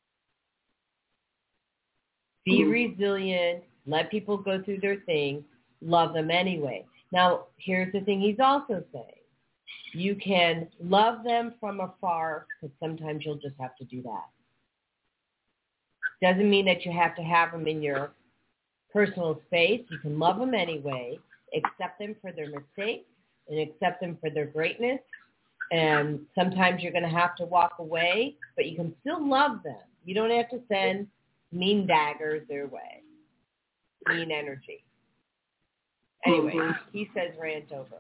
Be resilient. Let people go through their thing. Love them anyway. Now, here's the thing he's also saying. You can love them from afar, because sometimes you'll just have to do that. Doesn't mean that you have to have them in your personal space. You can love them anyway, accept them for their mistakes, and accept them for their greatness. And sometimes you're going to have to walk away, but you can still love them. You don't have to send mean daggers their way, mean energy. Anyway, he says rant over.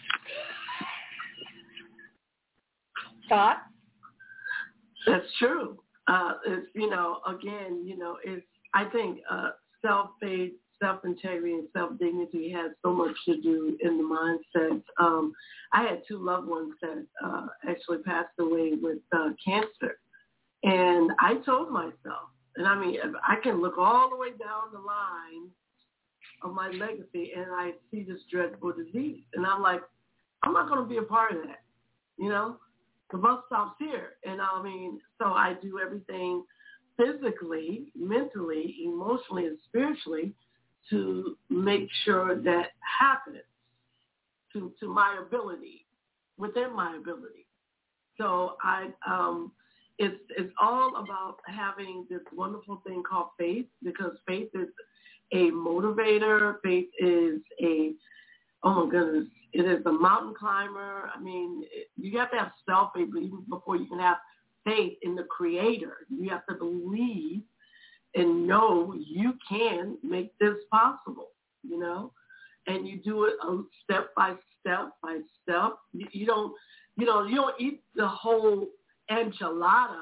Thoughts? That's true. Uh, it's, you know, again, you know, it's, I think uh, self-faith, self-integrity, and self-dignity has so much to do in the mindset. Um, I had two loved ones that uh, actually passed away with uh, cancer. And I told myself, and I mean, I can look all the way down the line of my legacy and I see this dreadful disease. And I'm like, I'm not going to be a part of that, you know? The bus stops here. And I mean, so I do everything physically, mentally, emotionally, and spiritually to make sure that happens to, to my ability, within my ability. So I, um, it's, it's all about having this wonderful thing called faith, because faith is a motivator. Faith is a, oh my goodness, it is a mountain climber. I mean, it, you have to have self-faith even before you can have faith in the Creator. You have to believe and know you can make this possible, you know, and you do it a step by step by step. You, you don't, you know, you don't eat the whole enchilada.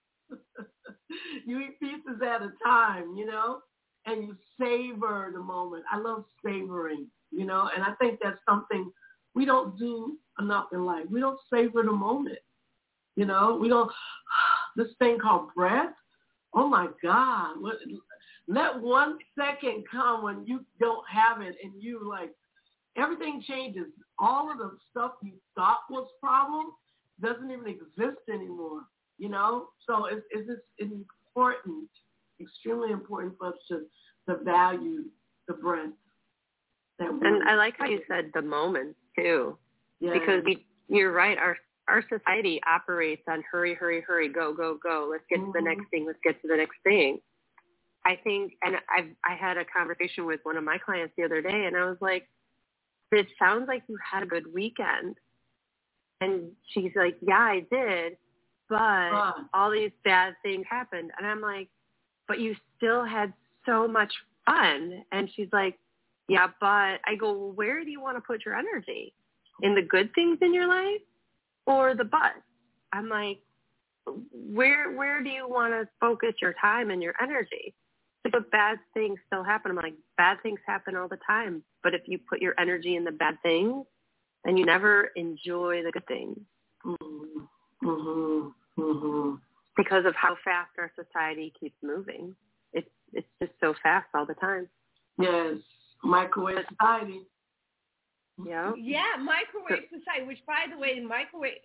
You eat pieces at a time, you know, and you savor the moment. I love savoring, you know, and I think that's something we don't do enough in life. We don't savor the moment, you know. We don't, this thing called breath, oh my God, what, let one second come when you don't have it and you like, everything changes. All of the stuff you thought was problem doesn't even exist anymore, you know. So it's, it's, it's important, extremely important for us to, to value the breath. That and I like how you said the moment too, yeah. Because we, you're right. Our our society operates on hurry, hurry, hurry, go, go, go. Let's get mm-hmm. to the next thing. Let's get to the next thing. I think, and I I had a conversation with one of my clients the other day, and I was like, "It sounds like you had a good weekend." And she's like, "Yeah, I did, but uh. all these bad things happened." And I'm like, "But you still had so much fun." And she's like, "Yeah, but," I go, well, where do you want to put your energy? In the good things in your life or the bust? I'm like, where where do you want to focus your time and your energy? But bad things still happen. I'm like, bad things happen all the time. But if you put your energy in the bad things, then you never enjoy the good things. Mm-hmm. Mm-hmm. Because of how fast our society keeps moving. It's it's just so fast all the time. Yes, microwave society. Yeah. Yeah, microwave society, which, by the way, microwave,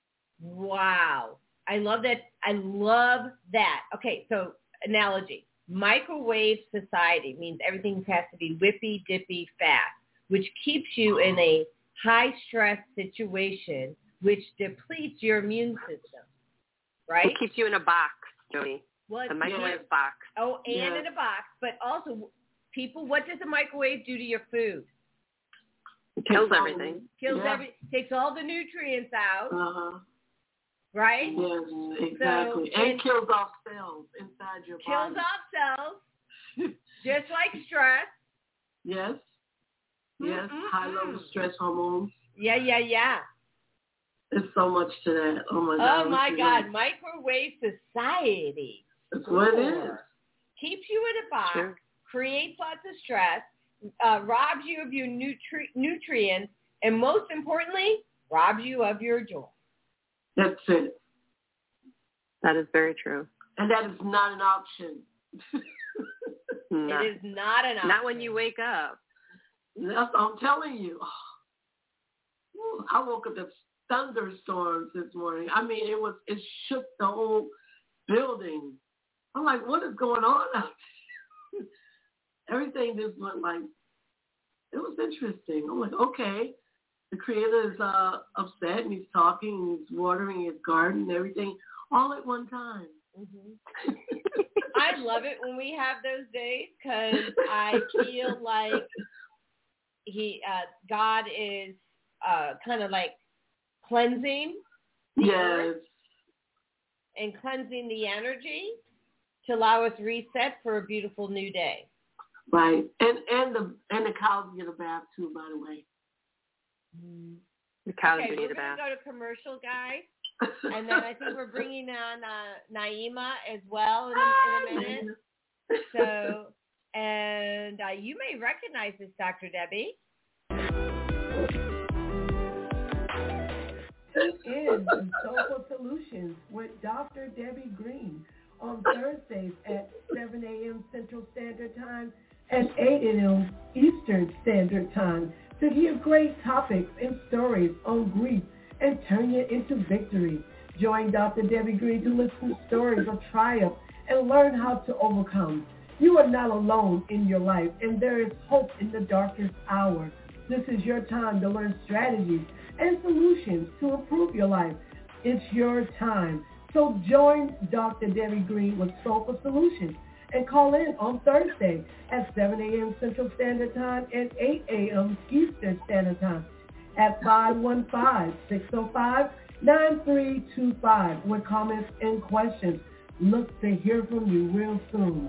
wow. I love that. I love that. Okay, so analogy. Microwave society means everything has to be whippy, dippy, fast, which keeps you in a high-stress situation, which depletes your immune system, right? It keeps you in a box, Jody. Well, the microwave yeah. box. Oh, and yeah. in a box. But also, people, what does a microwave do to your food? It kills everything. Kills yeah. every. Takes all the nutrients out. Uh-huh. Right? Yes, exactly. So, and, and kills off cells inside your kills body. Kills off cells, just like stress. Yes. Yes, Mm-mm-mm. high level stress hormones. Yeah, yeah, yeah. There's so much to that. Oh, my God. Oh, my God. Right. Microwave society. That's what it is. Keeps you in a box, sure. creates lots of stress, uh, robs you of your nutri- nutrients, and most importantly, robs you of your joy. That's it. That is very true. And that is not an option. Not, it is not an option. Not when you wake up. That's, I'm telling you. Oh, I woke up to thunderstorms this morning. I mean, it was it shook the whole building. I'm like, what is going on out there? Everything just went like, it was interesting. I'm like, okay. The creator is uh, upset and he's talking and he's watering his garden and everything all at one time. Mm-hmm. I love it when we have those days because I feel like he, uh, God is uh, kind of like cleansing the yes. earth and cleansing the energy to allow us reset for a beautiful new day. Right, and and the and the cows get a bath too, by the way. The cows okay, need we're a bath. We're going to go to commercial, guys. And then I think we're bringing on uh, Naima as well in a, in a minute. So, and uh, you may recognize this, Doctor Debbie. This is Soulful Solutions with Doctor Debbie Green on Thursdays at seven a.m. Central Standard Time and eight a.m. Eastern Standard Time to hear great topics and stories on grief and turn it into victory. Join Doctor Debbie Green to listen to stories of triumph and learn how to overcome. You are not alone in your life, and there is hope in the darkest hour. This is your time to learn strategies and solutions to improve your life. It's your time. So join Doctor Debbie Green with Soulful Solutions and call in on Thursday at seven a.m. Central Standard Time and eight a.m. Eastern Standard Time at five one five, six oh five, nine three two five with comments and questions. Look to hear from you real soon.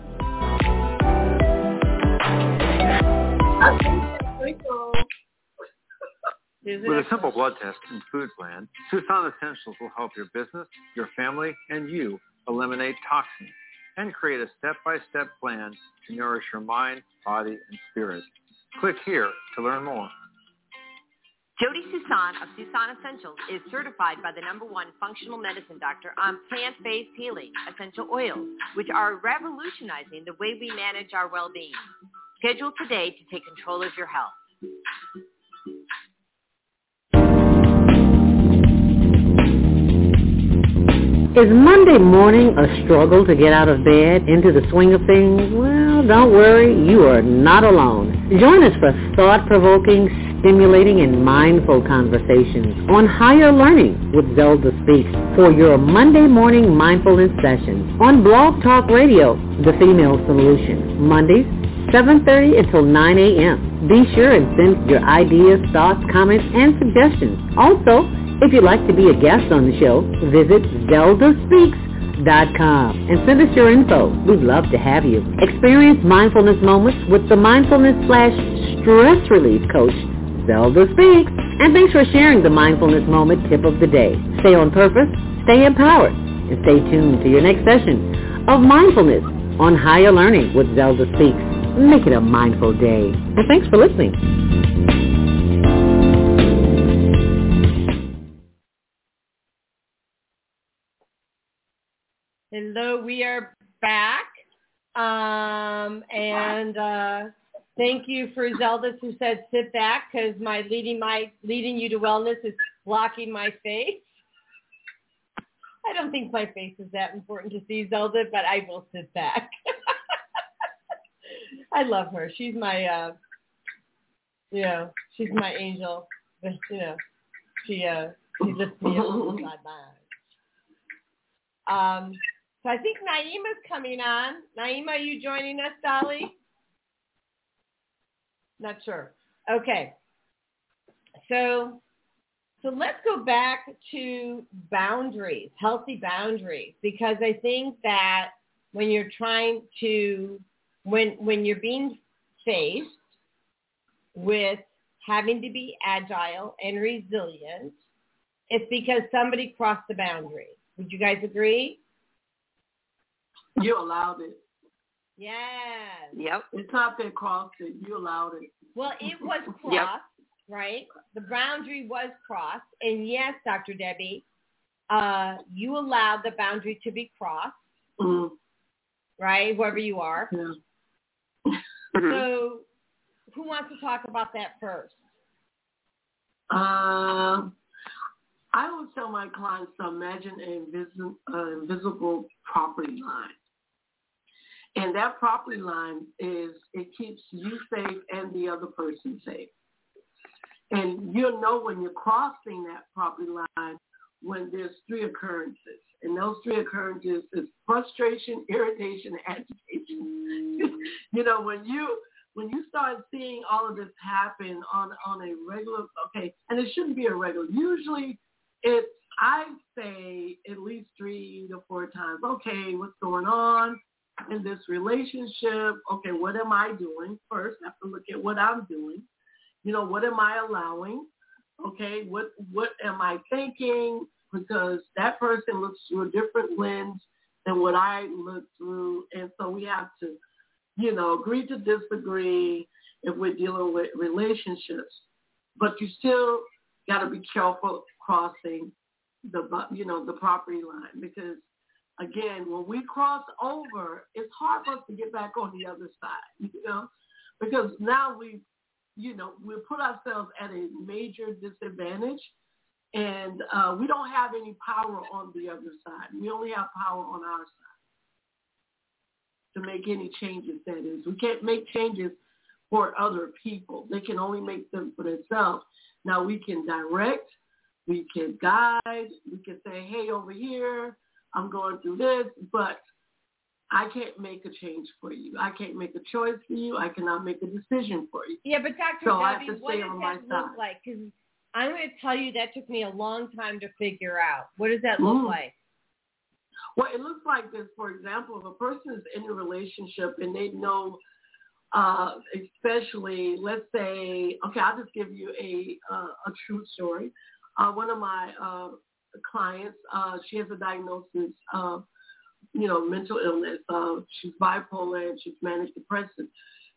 With a simple blood test and food plan, Susan Essentials will help your business, your family, and you eliminate toxins and create a step-by-step plan to nourish your mind, body, and spirit. Click here to learn more. Jody Susan of Susan Essentials is certified by the number one functional medicine doctor on plant-based healing essential oils, which are revolutionizing the way we manage our well-being. Schedule today to take control of your health. Is Monday morning a struggle to get out of bed into the swing of things? Well, don't worry, you are not alone. Join us for thought-provoking, stimulating, and mindful conversations on higher learning with Zelda Speaks for your Monday morning mindfulness session on Blog Talk Radio, The Female Solution, Mondays, seven thirty until nine a.m. Be sure and send your ideas, thoughts, comments, and suggestions. Also, if you'd like to be a guest on the show, visit zelda speaks dot com and send us your info. We'd love to have you. Experience mindfulness moments with the mindfulness slash stress relief coach, Zelda Speaks. And thanks for sharing the mindfulness moment tip of the day. Stay on purpose, stay empowered, and stay tuned to your next session of Mindfulness on Higher Learning with Zelda Speaks. Make it a mindful day. And thanks for listening. Hello, we are back. Um, and uh, thank you for Zelda who said sit back because my leading my leading you to wellness is blocking my face. I don't think my face is that important to see, Zelda, but I will sit back. I love her. She's my, uh, you know, she's my angel. But, you know, she uh, she lifts me up inside my eyes. Um, so I think Naima's coming on. Naima, are you joining us, Dolly? Not sure. Okay. So. So let's go back to boundaries, healthy boundaries, because I think that when you're trying to, when when you're being faced with having to be agile and resilient, it's because somebody crossed the boundary. Would you guys agree? You allowed it. Yes. Yep. It's not that crossed it. You allowed it. Well, it was crossed. Yep. Right? The boundary was crossed. And yes, Doctor Debbie, uh, you allowed the boundary to be crossed, mm-hmm. right? Whoever you are. Yeah. So who wants to talk about that first? Uh, I would tell my clients to imagine an invisible, uh, invisible property line. And that property line is, it keeps you safe and the other person safe. And you'll know when you're crossing that property line when there's three occurrences. And those three occurrences is frustration, irritation, and agitation. You know, when you when you start seeing all of this happen on, on a regular, okay, and it shouldn't be a regular. Usually it's, I say at least three to four times, okay, what's going on in this relationship? Okay, what am I doing? First, I have to look at what I'm doing. You know, what am I allowing? Okay, what what am I thinking? Because that person looks through a different lens than what I look through. And so we have to, you know, agree to disagree if we're dealing with relationships. But you still got to be careful crossing the, you know, the property line. Because, again, when we cross over, it's hard for us to get back on the other side, you know, because now we you know, we put ourselves at a major disadvantage, and uh, we don't have any power on the other side. We only have power on our side to make any changes, that is. We can't make changes for other people. They can only make them for themselves. Now, we can direct, we can guide, we can say, hey, over here, I'm going through this, but I can't make a change for you. I can't make a choice for you. I cannot make a decision for you. Yeah, but Doctor So Debbie, what does that look side. like? Because I'm going to tell you that took me a long time to figure out. What does that look mm. like? Well, it looks like this. For example, if a person is in a relationship and they know, uh, especially, let's say, okay, I'll just give you a uh, a true story. Uh, one of my uh, clients, uh, she has a diagnosis of you know, mental illness. Uh, she's bipolar and she's manic depressive.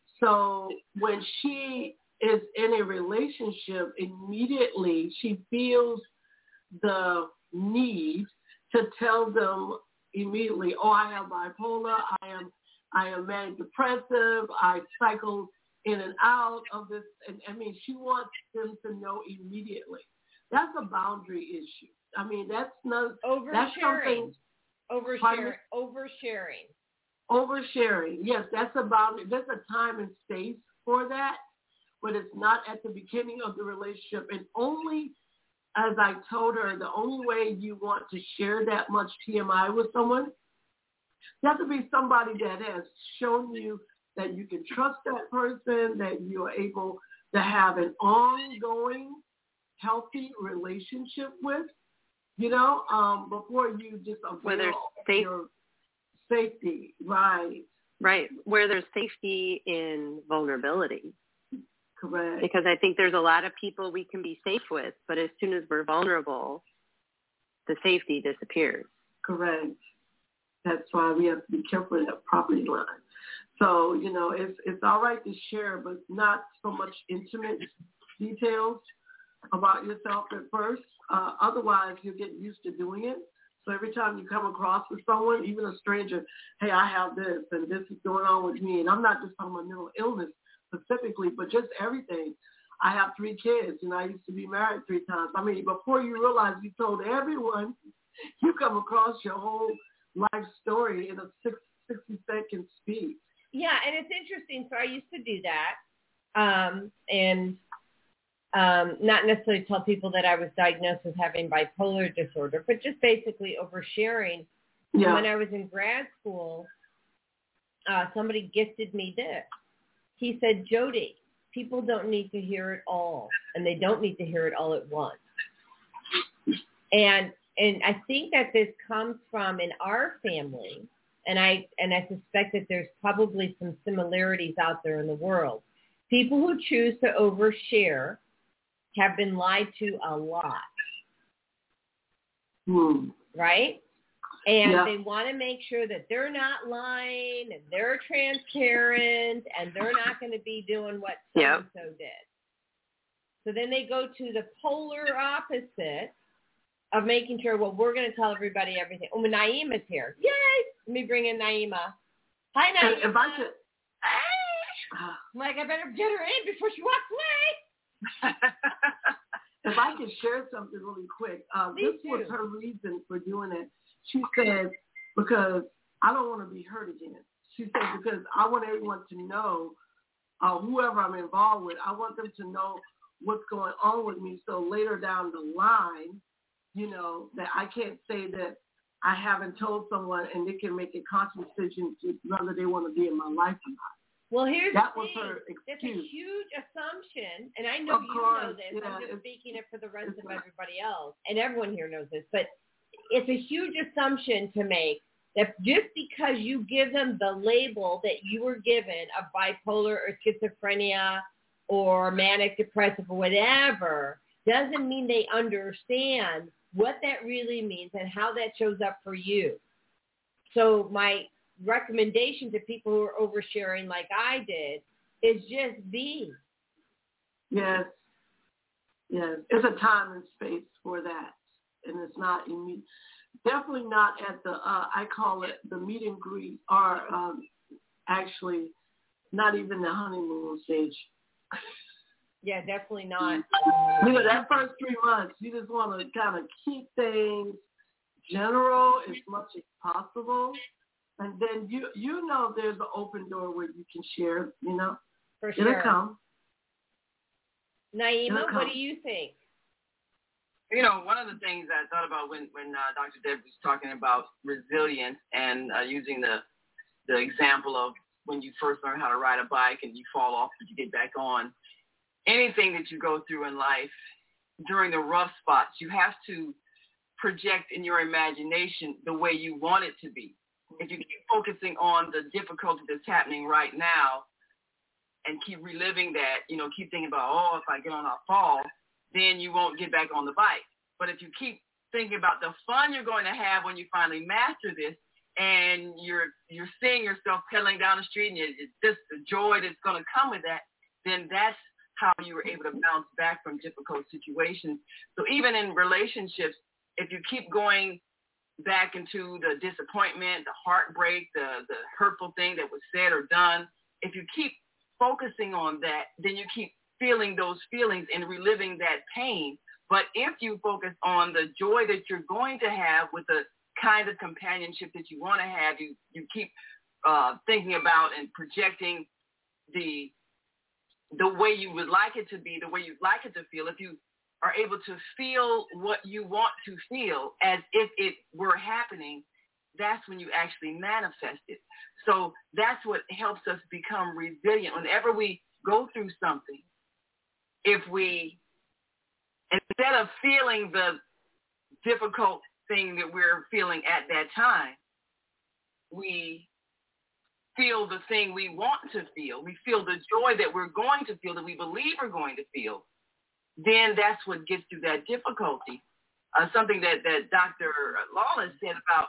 So when she is in a relationship, immediately she feels the need to tell them immediately, oh, I have bipolar, I am I am manic depressive, I cycle in and out of this. And I mean, she wants them to know immediately. That's a boundary issue. I mean, that's not oversharing. That's something. Oversharing. Oversharing. Oversharing. Yes, that's about it. There's a time and space for that, but it's not at the beginning of the relationship. And only, as I told her, the only way you want to share that much T M I with someone, you have to be somebody that has shown you that you can trust that person, that you are able to have an ongoing, healthy relationship with. You know, um, before you just avail safe- your safety, right? Right, where there's safety in vulnerability. Correct. Because I think there's a lot of people we can be safe with, but as soon as we're vulnerable, the safety disappears. Correct. That's why we have to be careful of that property line. So, you know, it's it's all right to share, but not so much intimate details about yourself at first. Uh, otherwise, you get used to doing it. So every time you come across with someone, even a stranger, hey, I have this and this is going on with me. And I'm not just talking about mental illness specifically, but just everything. I have three kids, and I used to be married three times. I mean, before you realize you told everyone, you come across your whole life story in a six, sixty-second speech. Yeah, and it's interesting. So I used to do that, um, and um, not necessarily tell people that I was diagnosed with having bipolar disorder, but just basically oversharing. Yeah. When I was in grad school, uh, somebody gifted me this. He said, Jody, people don't need to hear it all, and they don't need to hear it all at once. And and I think that this comes from in our family, and I and I suspect that there's probably some similarities out there in the world. People who choose to overshare have been lied to a lot, hmm. right? And yeah. they want to make sure that they're not lying and they're transparent and they're not going to be doing what so-and-so yep. did. So then they go to the polar opposite of making sure, well, we're going to tell everybody everything. Oh, Naima's here. Yay! Let me bring in Naima. Hi, Naima. If I could, hey! I'm like, I better get her in before she walks away. If I could share something really quick, uh, this do. was her reason for doing it. She said, because I don't want to be hurt again. She said, because I want everyone to know, uh, whoever I'm involved with, I want them to know what's going on with me. So later down the line, you know, that I can't say that I haven't told someone and they can make a conscious decision to whether they want to be in my life or not. Well, here's that the was thing. her That's excuse. a huge assumption, and I know of you course, know this. Yeah, I'm just speaking it for the rest of not. everybody else, and everyone here knows this, but it's a huge assumption to make that just because you give them the label that you were given of bipolar or schizophrenia or manic depressive or whatever doesn't mean they understand what that really means and how that shows up for you. So my recommendation to people who are oversharing like I did is just be. Yes. Yes. It's a time and space for that. And it's not immediate. Definitely not at the, uh, I call it the meet and greet, or um, actually not even the honeymoon stage. Yeah, definitely not. You know, that first three months, you just want to kind of keep things general as much as possible. And then you you know there's an open door where you can share, you know. For It'll sure. come. Naima, It'll what come. do you think? You know, one of the things I thought about when, when uh, Doctor Deb was talking about resilience and uh, using the the example of when you first learn how to ride a bike and you fall off but you get back on. Anything that you go through in life, during the rough spots, you have to project in your imagination the way you want it to be. If you keep focusing on the difficulty that's happening right now and keep reliving that, you know, keep thinking about, oh, if I get on, I'll fall, then you won't get back on the bike. But if you keep thinking about the fun you're going to have when you finally master this, and you're you're seeing yourself pedaling down the street and it's just the joy that's going to come with that, then that's how you were able to bounce back from difficult situations. So even in relationships, if you keep going back into the disappointment, the heartbreak, the, the hurtful thing that was said or done, if you keep focusing on that, then you keep feeling those feelings and reliving that pain. But if you focus on the joy that you're going to have with the kind of companionship that you want to have, you, you keep uh, thinking about and projecting the the way you would like it to be, the way you'd like it to feel. If you are able to feel what you want to feel as if it were happening, that's when you actually manifest it. So that's what helps us become resilient. Whenever we go through something, if we, instead of feeling the difficult thing that we're feeling at that time, we feel the thing we want to feel, we feel the joy that we're going to feel, that we believe we're going to feel, then that's what gets through that difficulty. Uh, something that, that Doctor Lawless said about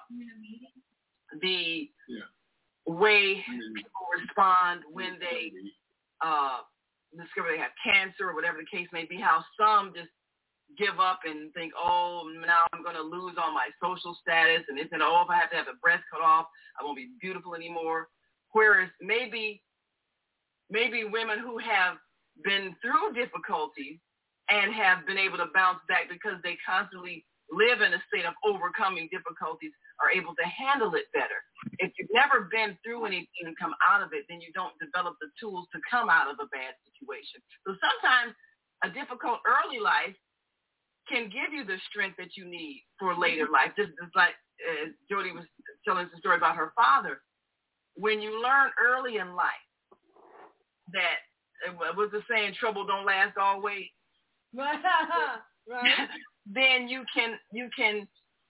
the yeah. way people respond when they uh, discover they have cancer or whatever the case may be, how some just give up and think, oh, now I'm going to lose all my social status, and it's, oh, if I have to have the breast cut off, I won't be beautiful anymore. Whereas maybe, maybe women who have been through difficulties and have been able to bounce back because they constantly live in a state of overcoming difficulties are able to handle it better. If you've never been through anything and come out of it, then you don't develop the tools to come out of a bad situation. So sometimes a difficult early life can give you the strength that you need for later life. Just, just like uh, Jody was telling us a story about her father. When you learn early in life that, uh, what's the saying, trouble don't last always, right. then you can you can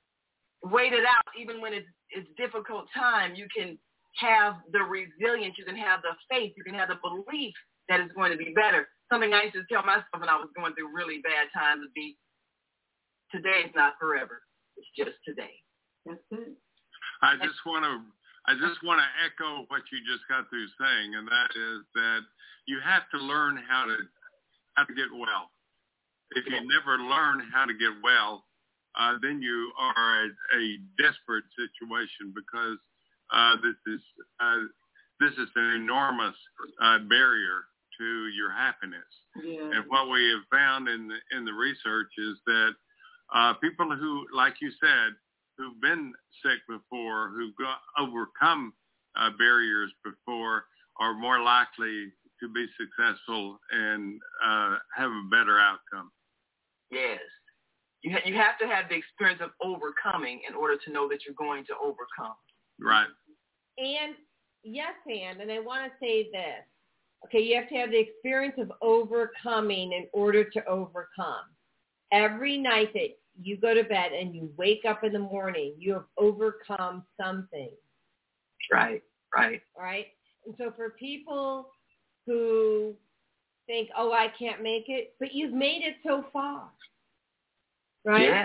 wait it out even when it's it's difficult time. You can have the resilience, you can have the faith, you can have the belief that it's going to be better. Something I used to tell myself when I was going through really bad times would be, today is not forever. It's just today. That's it. I just want to I just want to echo what you just got through saying, and that is that you have to learn how to how to get well. If you never learn how to get well, uh, then you are a, a desperate situation because uh, this is uh, this is an enormous uh, barrier to your happiness. Yeah. And what we have found in the in the research is that uh, people who, like you said, who've been sick before, who've got, overcome uh, barriers before, are more likely to be successful and uh, have a better outcome. Yes. You, ha- you have to have the experience of overcoming in order to know that you're going to overcome. Right. And yes, Ann, and I want to say this. Okay, you have to have the experience of overcoming in order to overcome. Every night that you go to bed and you wake up in the morning, you have overcome something. Right, right. Right? And so for people who think, oh, I can't make it, but you've made it so far. Right? Yeah.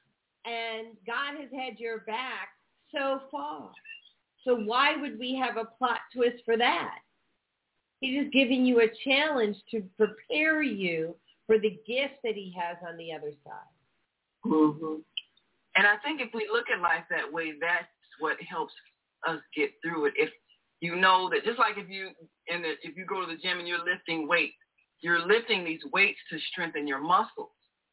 And God has had your back so far. So why would we have a plot twist for that? He's just giving you a challenge to prepare you for the gift that he has on the other side. Mm-hmm. And I think if we look at life that way, that's what helps us get through it. If you know that, just like if you in the, if you go to the gym and you're lifting weights, you're lifting these weights to strengthen your muscles.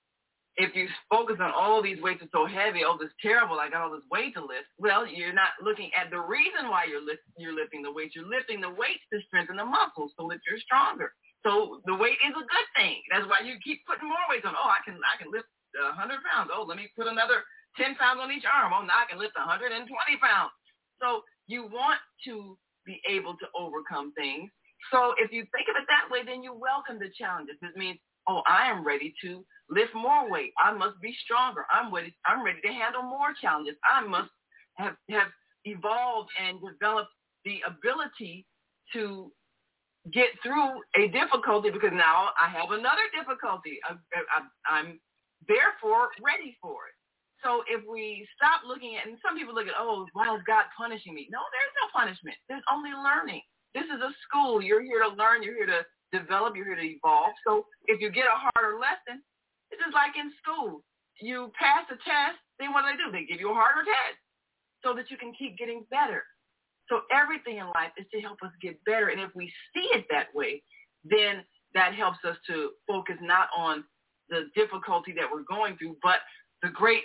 If you focus on all these weights are so heavy, oh, this is terrible, I got all this weight to lift. Well, you're not looking at the reason why you're lift, you're lifting the weights. You're lifting the weights to strengthen the muscles so that you're stronger. So the weight is a good thing. That's why you keep putting more weights on. Oh, I can I can lift one hundred pounds. Oh, let me put another ten pounds on each arm. Oh, now I can lift one hundred twenty pounds. So you want to be able to overcome things. So if you think of it that way, then you welcome the challenges. It means, oh, I am ready to lift more weight. I must be stronger. I'm ready. I'm ready to handle more challenges. I must have have evolved and developed the ability to get through a difficulty because now I have another difficulty. I, I, I'm therefore ready for it. So if we stop looking at, and some people look at, oh, why is God punishing me? No, there's no punishment. There's only learning. This is a school. You're here to learn. You're here to develop. You're here to evolve. So if you get a harder lesson, it's just like in school. You pass a test, then what do they do? They give you a harder test so that you can keep getting better. So everything in life is to help us get better. And if we see it that way, then that helps us to focus not on the difficulty that we're going through, but the great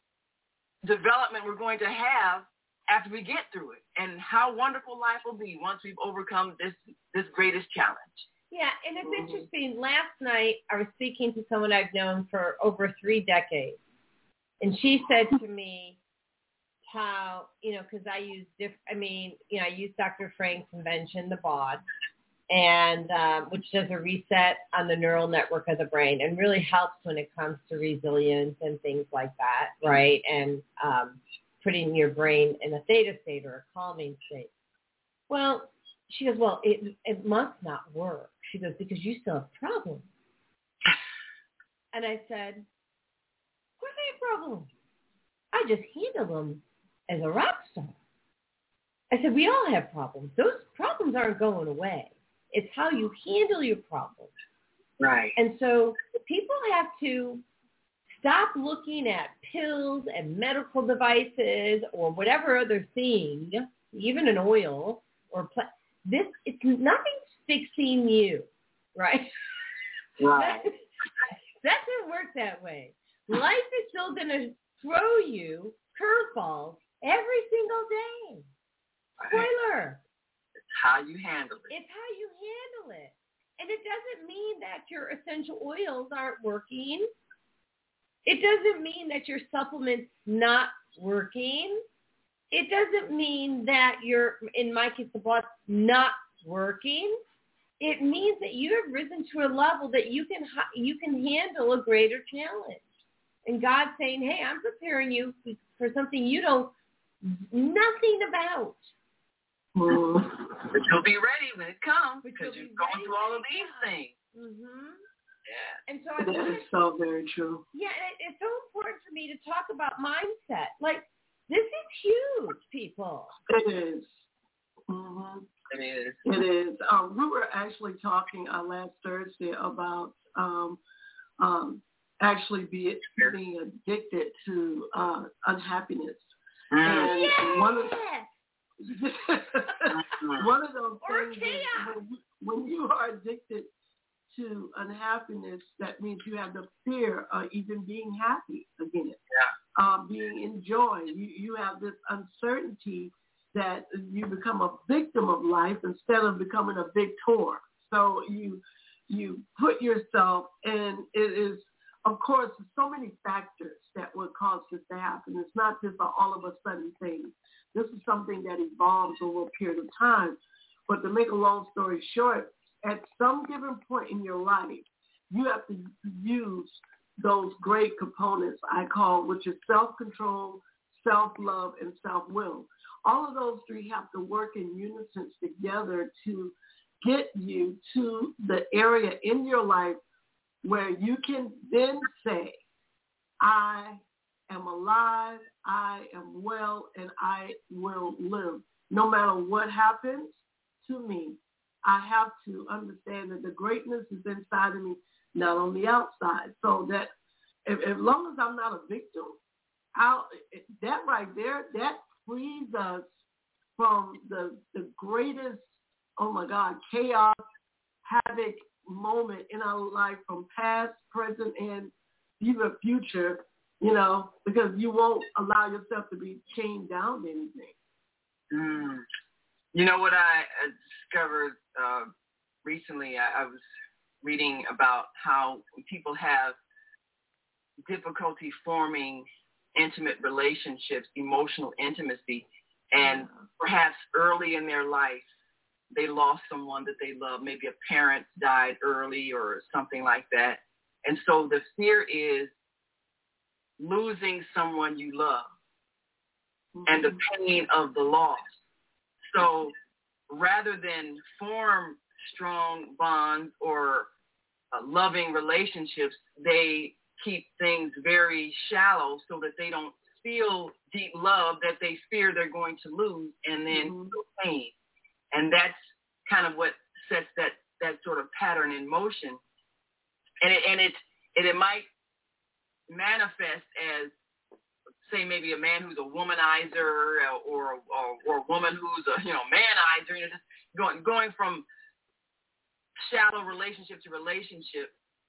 development we're going to have after we get through it, and how wonderful life will be once we've overcome this this greatest challenge. Yeah, and it's mm-hmm. interesting. Last night I was speaking to someone I've known for over three decades, and she said to me how, you know, because I use, diff- I mean, you know, I use Doctor Frank's invention, the B O D, and um, which does a reset on the neural network of the brain and really helps when it comes to resilience and things like that, right? And um, putting your brain in a theta state or a calming state. Well, she goes, well, it it must not work. She goes, because you still have problems. And I said, of course I have problems. I just handle them as a rock star. I said, we all have problems. Those problems aren't going away. It's how you handle your problems. Right. And so people have to stop looking at pills and medical devices or whatever other thing, even an oil or pla- this. It's nothing's fixing you, right? Right. that, that doesn't work that way. Life is still going to throw you curveballs every single day. Spoiler. It's how you handle it. It's how you handle it. And it doesn't mean that your essential oils aren't working. It doesn't mean that your supplement's not working. It doesn't mean that your, in my case, the blood's not working. It means that you have risen to a level that you can you can handle a greater challenge. And God's saying, hey, I'm preparing you for something you know nothing about. Mm. But you'll be ready when it comes because you've gone through all of these things. Mm-hmm. Yeah. And so I That is so very true. Yeah, and it, it's so important for me to talk about mindset. Like, this is huge, people. It is. Mm-hmm. It is. It is. Um, we were actually talking uh, last Thursday about um, um, actually be, being addicted to uh, unhappiness. Mm. And yes. one of one of those or things is when you, when you are addicted to unhappiness, that means you have the fear of even being happy again. Yeah. Uh, being in joy. You, you have this uncertainty that you become a victim of life instead of becoming a victor. So you you put yourself, and it is, of course, so many factors that would cause this to happen. It's not just an all of a sudden thing. This is something that evolves over a period of time. But to make a long story short, at some given point in your life, you have to use those great components I call, which is self-control, self-love, and self-will. All of those three have to work in unison together to get you to the area in your life where you can then say, I am alive, I am well, and I will live. No matter what happens to me, I have to understand that the greatness is inside of me, not on the outside. So that if, as long as I'm not a victim, I'll, that right there, that frees us from the the greatest, oh my God, chaos, havoc moment in our life from past, present, and even future, you know, because you won't allow yourself to be chained down to anything. Mm. You know what I discovered uh, recently? I, I was reading about how people have difficulty forming intimate relationships, emotional intimacy, and perhaps early in their life, they lost someone that they love. Maybe a parent died early or something like that. And so the fear is losing someone you love mm-hmm. and the pain of the loss. So rather than form strong bonds or uh, loving relationships, they keep things very shallow so that they don't feel deep love that they fear they're going to lose and then mm-hmm. feel pain. And that's kind of what sets that, that sort of pattern in motion. And it, and it, and it might manifest as, say, maybe a man who's a womanizer or, or, or a woman who's a, you know, manizer, you know, just going, going from shallow relationship to relationship.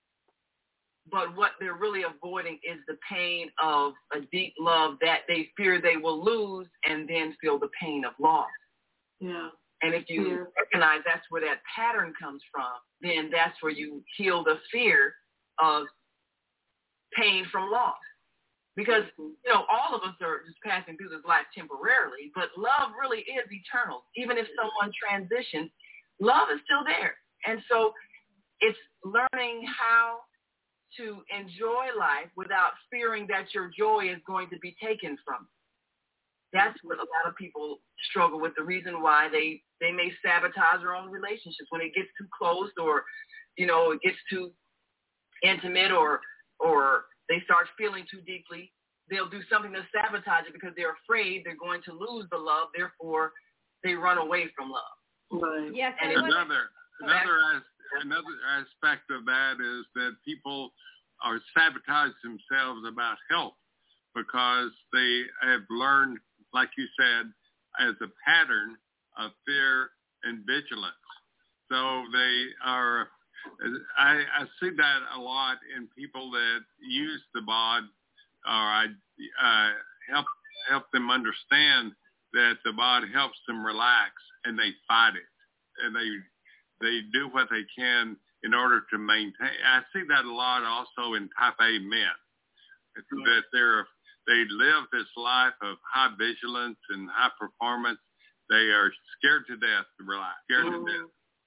But what they're really avoiding is the pain of a deep love that they fear they will lose and then feel the pain of loss. Yeah. And if you yeah. recognize that's where that pattern comes from, then that's where you heal the fear of pain from loss. Because, you know, all of us are just passing through this life temporarily, but love really is eternal. Even if someone transitions, love is still there. And so it's learning how to enjoy life without fearing that your joy is going to be taken from you. That's what a lot of people struggle with, the reason why they, they may sabotage their own relationships when it gets too close or, you know, it gets too intimate or or they start feeling too deeply. They'll do something to sabotage it because they're afraid they're going to lose the love. Therefore, they run away from love. Right. Yes, and another, another, as, another aspect of that is that people or sabotage themselves about health because they have learned, like you said, as a pattern of fear and vigilance. So they are, I, I see that a lot in people that use the B O D, or I uh, help help them understand that the B O D helps them relax, and they fight it, and they they do what they can in order to maintain. I see that a lot also in type A men, that they're they live this life of high vigilance and high performance. They are scared to death to relax, scared mm-hmm. to death.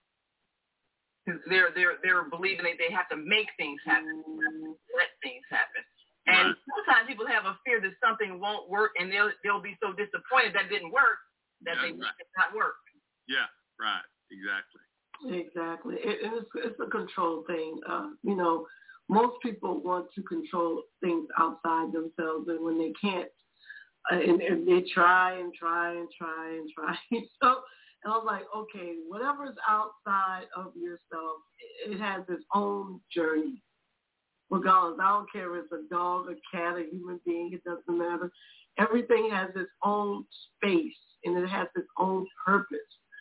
They're they're they're believing that they have to make things happen, let things happen. And right. sometimes people have a fear that something won't work, and they'll they'll be so disappointed that it didn't work that yeah, they right. make it not work. Yeah, right, exactly. Exactly. It, it's it's a control thing. Uh, you know, most people want to control things outside themselves, and when they can't, uh, and, and they try and try and try and try. so, and I was like, okay, whatever's outside of yourself, it has its own journey. Regardless, I don't care if it's a dog, a cat, a human being, it doesn't matter. Everything has its own space, and it has its own purpose.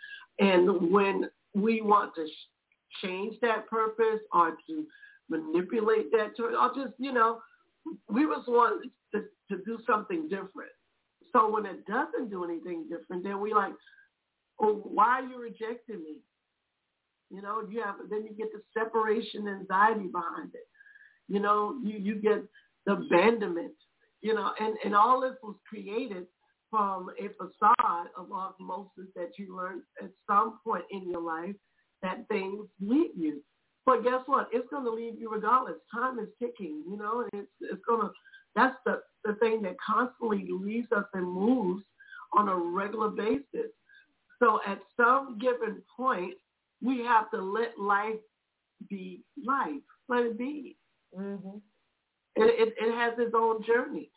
And when we want to sh- change that purpose or to manipulate that, to, or just, you know, we just want to, to do something different. So when it doesn't do anything different, then we like, oh, why are you rejecting me? You know, you have, then you get the separation anxiety behind it. You know, you, you get the abandonment, you know, and, and all this was created from a facade of osmosis that you learned at some point in your life that things leave you. But guess what? It's going to leave you regardless. Time is ticking, you know, and it's, it's going to, that's the, the thing that constantly leaves us and moves on a regular basis. So at some given point, we have to let life be life. Let it be. Mm-hmm. It, it, it has its own journey.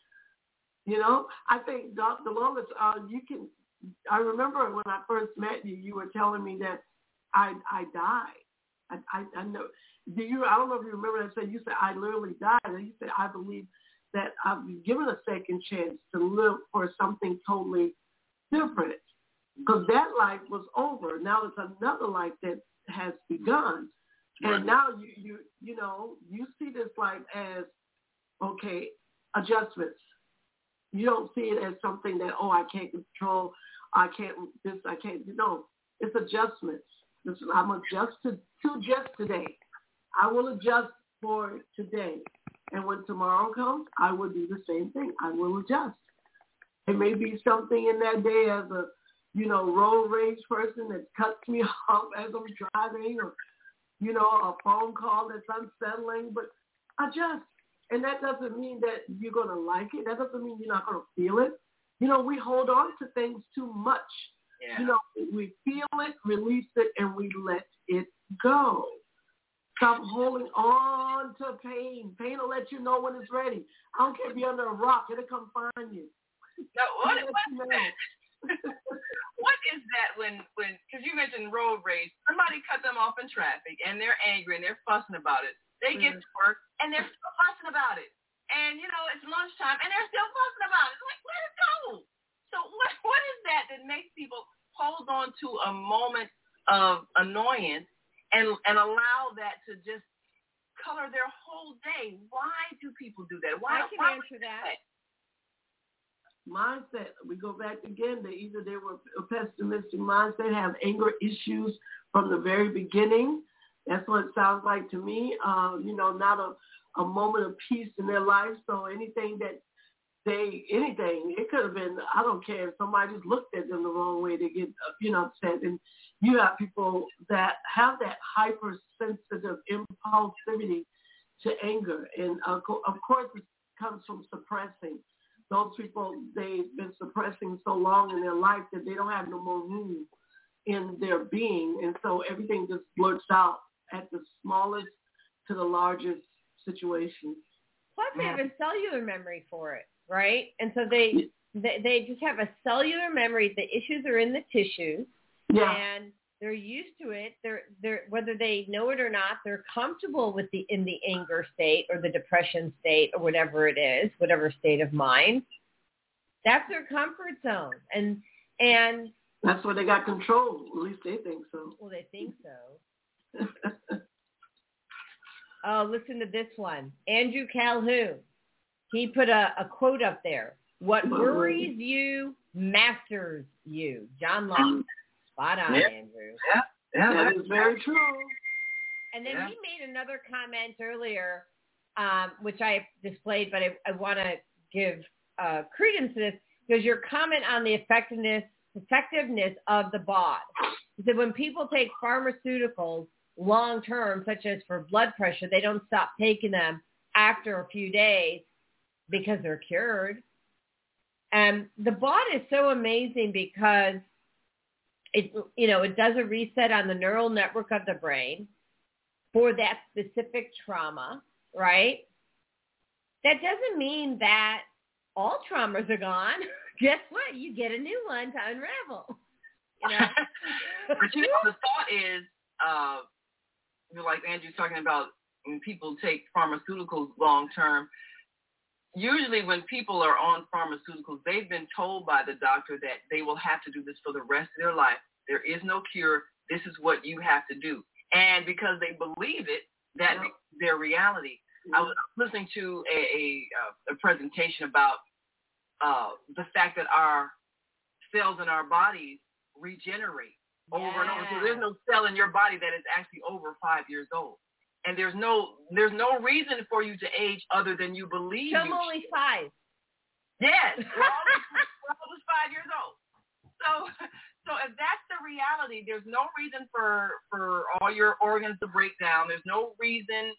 You know, I think, Doctor Lomas, uh, you can, I remember when I first met you, you were telling me that I I died. I, I, I know, do you, I don't know if you remember that, said, you said, I literally died. And you said, I believe that I've been given a second chance to live for something totally different. Because that life was over. Now it's another life that has begun. And right. now you, you, you know, you see this life as, okay, adjustments. You don't see it as something that, oh, I can't control, I can't this, I can't, no, it's adjustments. Listen, I'm adjust to, to just today. I will adjust for today. And when tomorrow comes, I will do the same thing. I will adjust. It may be something in that day as a, you know, road rage person that cuts me off as I'm driving, or, you know, a phone call that's unsettling, but adjust. And that doesn't mean that you're going to like it. That doesn't mean you're not going to feel it. You know, we hold on to things too much. Yeah. You know, we feel it, release it, and we let it go. Stop holding on to pain. Pain will let you know when it's ready. I don't care if you're under a rock. It'll come find you. No, what, what, is what is that when, when, because you mentioned road rage, somebody cut them off in traffic, and they're angry, and they're fussing about it. They get to work, and they're still fussing about it. And, you know, it's lunchtime, and they're still fussing about it. It's like, let it go. So what what is that that makes people hold on to a moment of annoyance and, and allow that to just color their whole day? Why do people do that? Why, I can why answer that. that? Mindset. We go back again. They either they were a pessimistic mindset, have anger issues from the very beginning. That's what it sounds like to me. Uh, you know, not a, a moment of peace in their life. So anything that they, anything, it could have been, I don't care if somebody just looked at them the wrong way, they get, you know, upset. And you have people that have that hypersensitive impulsivity to anger. And uh, of course, it comes from suppressing. Those people, they've been suppressing so long in their life that they don't have no more room in their being. And so everything just blurts out at the smallest to the largest situation. Plus, they have a cellular memory for it, right? And so they they, they just have a cellular memory. The issues are in the tissues. Yeah. And They're used to it. They're they're whether they know it or not, they're comfortable with the in the anger state or the depression state or whatever it is, whatever state of mind. That's their comfort zone, and and that's where they got control. At least they think so. Well, they think so. Oh, listen to this one. Andrew Calhoun. He put a, a quote up there. What worries you masters you. John Locke. Spot on, yeah. Andrew. Yeah, yeah, that is very true. And then yeah. he made another comment earlier, um, which I displayed, but I, I want to give uh, credence to this, because your comment on the effectiveness effectiveness of the B O D. He said when people take pharmaceuticals long term, such as for blood pressure, they don't stop taking them after a few days because they're cured. And the B O D is so amazing because it, you know, it does a reset on the neural network of the brain for that specific trauma, right? That doesn't mean that all traumas are gone. Guess what? You get a new one to unravel. You know? But you know, the thought is, uh, like Andrew's talking about, when people take pharmaceuticals long term, usually when people are on pharmaceuticals, they've been told by the doctor that they will have to do this for the rest of their life. There is no cure. This is what you have to do. And because they believe it, that yeah. makes their reality. Mm-hmm. I was listening to a, a, a presentation about uh, the fact that our cells in our bodies regenerate yeah. over and over. So there's no cell in your body that is actually over five years old. And there's no there's no reason for you to age other than you believe. I'm only five. Yes, we're always, we're always five years old. So so if that's the reality, there's no reason for for all your organs to break down. There's no reason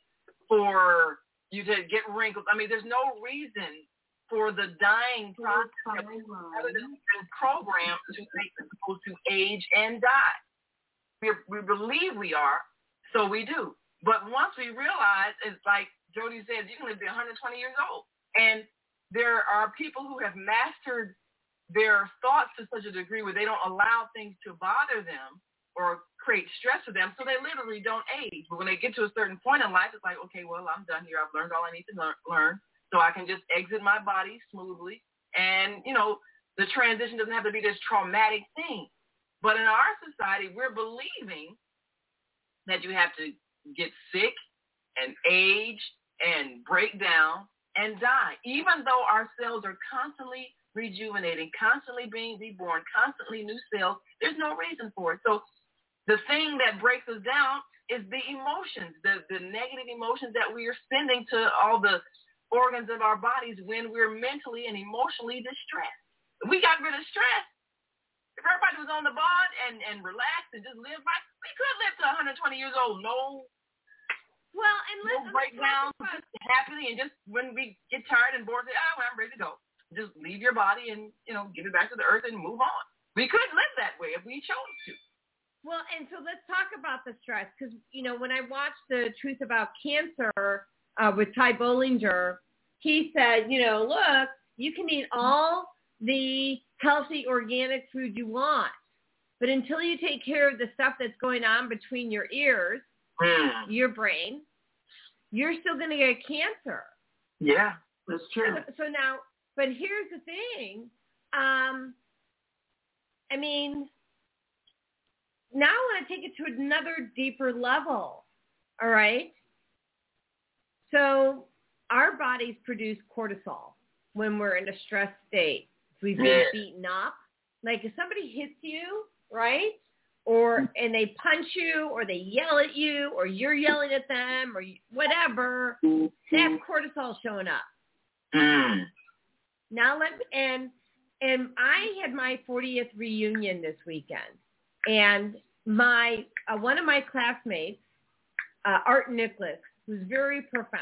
for you to get wrinkles. I mean, there's no reason for the dying process other than being programmed to make us supposed to age and die. We we believe we are, so we do. But once we realize, it's like Jody said, you can live to be one hundred twenty years old. And there are people who have mastered their thoughts to such a degree where they don't allow things to bother them or create stress for them, so they literally don't age. But when they get to a certain point in life, it's like, okay, well, I'm done here. I've learned all I need to learn, so I can just exit my body smoothly. And, you know, the transition doesn't have to be this traumatic thing. But in our society, we're believing that you have to get sick and age and break down and die, even though our cells are constantly rejuvenating, constantly being reborn, constantly new cells. There's no reason for it. So the thing that breaks us down is the emotions, the, the negative emotions that we are sending to all the organs of our bodies when we're mentally and emotionally distressed. If we got rid of stress, if everybody was on the bond and, and relaxed and just lived life, we could live to one hundred twenty years old. No, well, and let's no breakdown, just happily, and just when we get tired and bored, say, oh, well, I'm ready to go. Just leave your body and, you know, give it back to the earth and move on. We could live that way if we chose to. Well, and so let's talk about the stress, because, you know, when I watched The Truth About Cancer uh, with Ty Bollinger, he said, you know, look, you can eat all the healthy organic food you want, but until you take care of the stuff that's going on between your ears, mm. your brain, you're still going to get cancer. Yeah, that's true. So, so now, but here's the thing. Um, I mean, now I want to take it to another deeper level. All right. So our bodies produce cortisol when we're in a stress state. If we've been yeah. beaten up. Like if somebody hits you, right? Or and they punch you, or they yell at you, or you're yelling at them, or whatever, that's cortisol showing up. Mm. Now let me, and and I had my fortieth reunion this weekend, and my uh, one of my classmates, uh, Art Nicholas, who's very profound.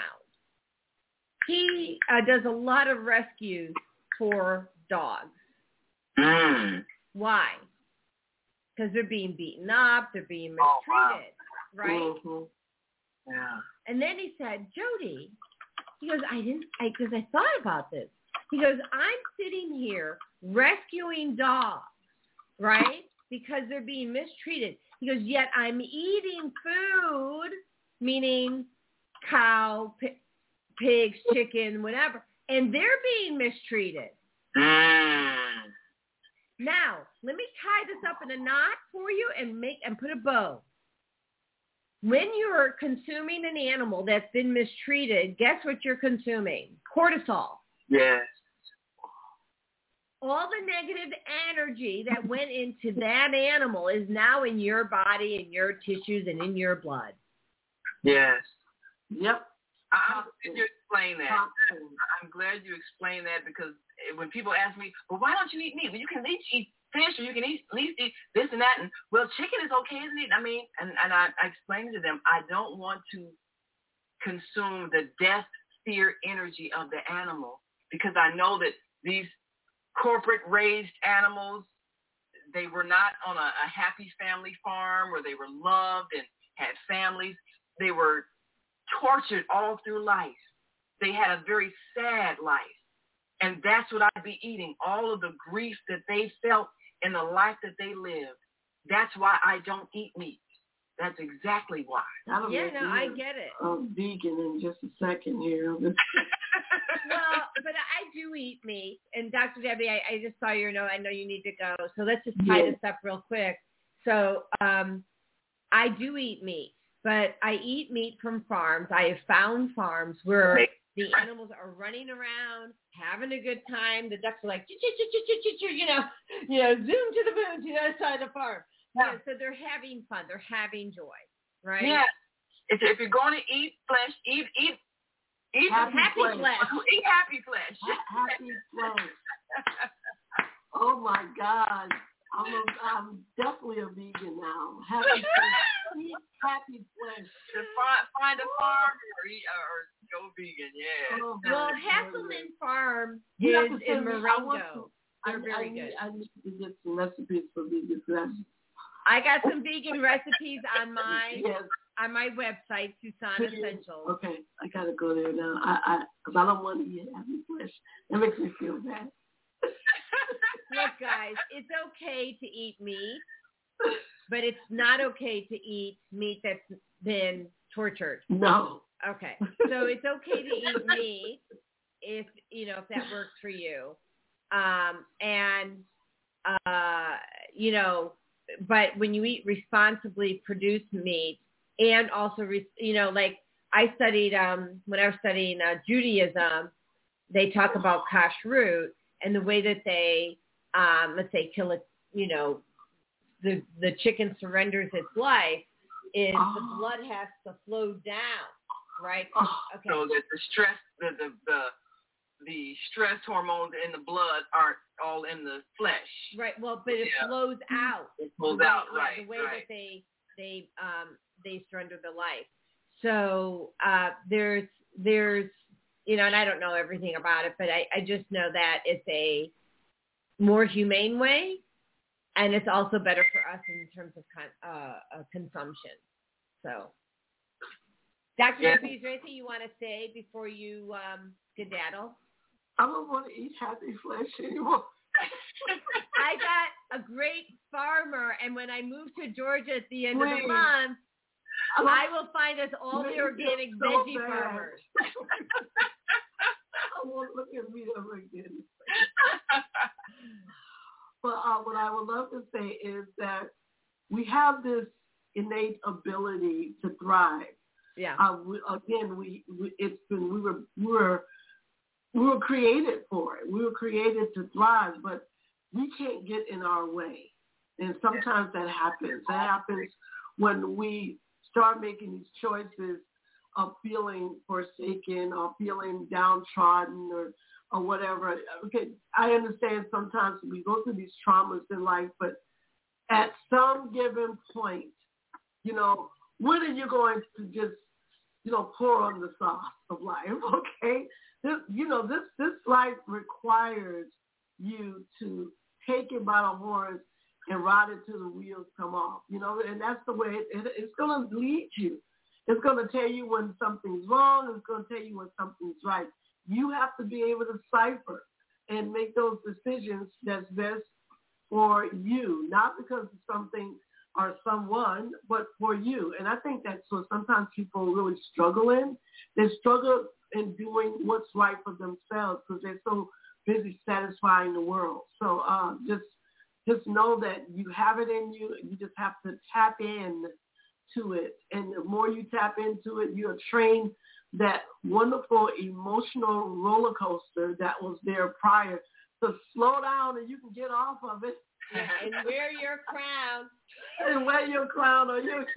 He uh, does a lot of rescues for dogs. Mm. Why? Because they're being beaten up, they're being mistreated, oh, wow. right? Mm-hmm. Yeah. And then he said, Jody, he goes, I didn't, I because I thought about this. He goes, I'm sitting here rescuing dogs, right? Because they're being mistreated. He goes, yet I'm eating food, meaning cow, p- pigs, chicken, whatever, and they're being mistreated. Mm. Now, let me tie this up in a knot for you and make and put a bow. When you're consuming an animal that's been mistreated, guess what you're consuming? Cortisol. Yes. All the negative energy that went into that animal is now in your body, in your tissues, and in your blood. Yes. Yep. I'm glad you explain that. I'm glad you explained that because when people ask me, well, why don't you eat meat? Well, you can at least eat fish or you can eat, at least eat this and that. And, well, chicken is okay, isn't it? I mean, and, and I, I explained to them, I don't want to consume the death, fear energy of the animal because I know that these corporate raised animals, they were not on a, a happy family farm where they were loved and had families. They were tortured all through life. They had a very sad life. And that's what I'd be eating, all of the grief that they felt in the life that they lived. That's why I don't eat meat. That's exactly why. Yeah, no, I get it. I'm vegan in just a second here. Well, but I do eat meat. And Doctor Debbie, I, I just saw your note. I know you need to go. So let's just tie yes. this up real quick. So um, I do eat meat. But I eat meat from farms. I have found farms where the animals are running around, having a good time. The ducks are like, you know, you know, zoom to the moon to the other side of the farm. Yeah. You know, so they're having fun. They're having joy, right? Yeah. If, if you're going to eat flesh, eat eat eat happy, happy flesh. flesh. Eat happy flesh. Happy flesh. Oh my God. I'm a, I'm definitely a vegan now. Happy flesh. Happy flesh. To find, find a farm or, eat, or go vegan, yeah. Oh, well, Hasselman Farm you is in Marengo. They're I, very I, good. Need, I need to get some recipes for vegan flesh. I got some vegan recipes on my yes. on my website, Susan Essentials. Okay, I gotta go there now. I I because I don't want to eat happy flesh. That makes me feel bad. Look, guys, it's okay to eat meat, but it's not okay to eat meat that's been tortured. No. Okay, so it's okay to eat meat if you know if that works for you, um, and uh, you know, but when you eat responsibly produced meat, and also re- you know, like I studied um, when I was studying uh, Judaism, they talk about kashrut and the way that they Um, let's say kill it, you know, the the chicken surrenders its life is oh. the blood has to flow down, right? Oh. Okay. So that the stress, the, the the the stress hormones in the blood aren't all in the flesh. Right. Well, but it yeah. flows out. It flows way, out, yeah, right? The way right. that they they um they surrender the life. So uh, there's there's you know, and I don't know everything about it, but I, I just know that it's a more humane way, and it's also better for us in terms of con- uh, uh, consumption. So, Doctor Yeah. Murphy, is there anything you want to say before you um, skedaddle? I don't want to eat happy flesh anymore. I got a great farmer, and when I move to Georgia at the end Please. of the month, I, I will find us all the organic so veggie bad. farmers. I won't look at me ever again. But uh, what I would love to say is that we have this innate ability to thrive. Yeah. Uh, we, again, we, we it's been we were we were we were created for it. We were created to thrive, but we can't get in our way, and sometimes that happens. That happens when we start making these choices of feeling forsaken or feeling downtrodden or or whatever. Okay, I understand sometimes we go through these traumas in life, but at some given point, you know, when are you going to just, you know, pour on the sauce of life, okay? This, you know, this, this life requires you to take it by the horns and ride it till the wheels come off, you know, and that's the way it, it, it's going to lead you. It's going to tell you when something's wrong. It's going to tell you when something's right. You have to be able to cipher and make those decisions that's best for you, not because of something or someone, but for you. And I think that's what sometimes people really struggle in. They struggle in doing what's right for themselves because they're so busy satisfying the world. So uh, just just know that you have it in you. You just have to tap in to it. And the more you tap into it, you're trained that wonderful emotional roller coaster that was there prior to slow down and you can get off of it. And wear your crown. And wear your crown. Or you,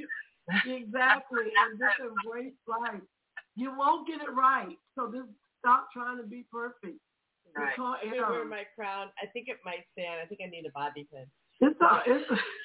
exactly. And just embrace life. You won't get it right. So just stop trying to be perfect. Right. I'm gonna wear my crown. I think it might stand. I think I need a bobby pin. It's all, it's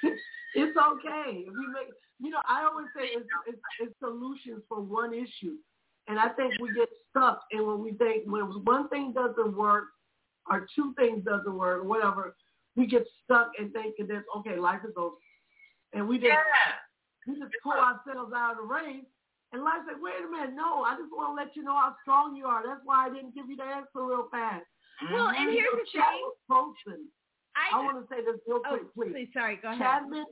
it's okay. If you make, you know, I always say it's, it's it's solutions for one issue, and I think we get stuck. And when we think when one thing doesn't work, or two things doesn't work, or whatever, we get stuck and thinking that okay, life is over, and we just yeah. we just pull ourselves out of the race. And life said, wait a minute, no, I just want to let you know how strong you are. That's why I didn't give you the answer real fast. Well, and here's the thing. I, I want to say this real quick, oh, please. please. Sorry, go ahead. Chadman,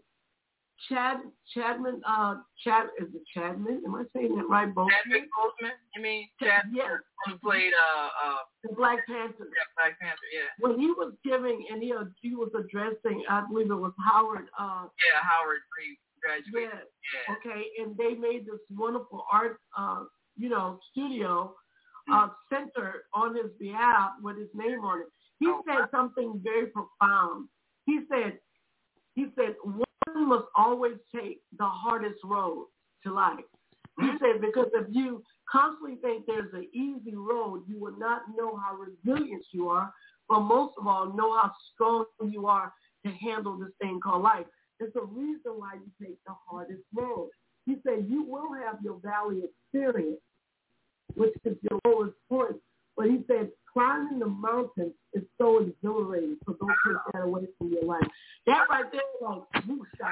Chad, Chadman, uh, Chad, is it Chadman? Am I saying that right? Both Chadwick Boseman? You mean Chad? Yes. Who played uh, uh, the Black Panther. Yeah, Black Panther, yeah. When he was giving, and he, uh, he was addressing, I believe it was Howard. Uh, yeah, Howard Reed. Graduated. Yeah. yeah. Okay, and they made this wonderful art, uh, you know, studio uh, center on his behalf with his name on it. He oh, said wow. something very profound. He said, he said, one must always take the hardest road to life. Mm-hmm. He said, because if you constantly think there's an easy road, you will not know how resilient you are, but most of all, know how strong you are to handle this thing called life. There's a reason why you take the hardest road. He said you will have your valley experience, which is your lowest point. But he said climbing the mountains is so exhilarating, so don't take that away from your life. That right there is like woo shot.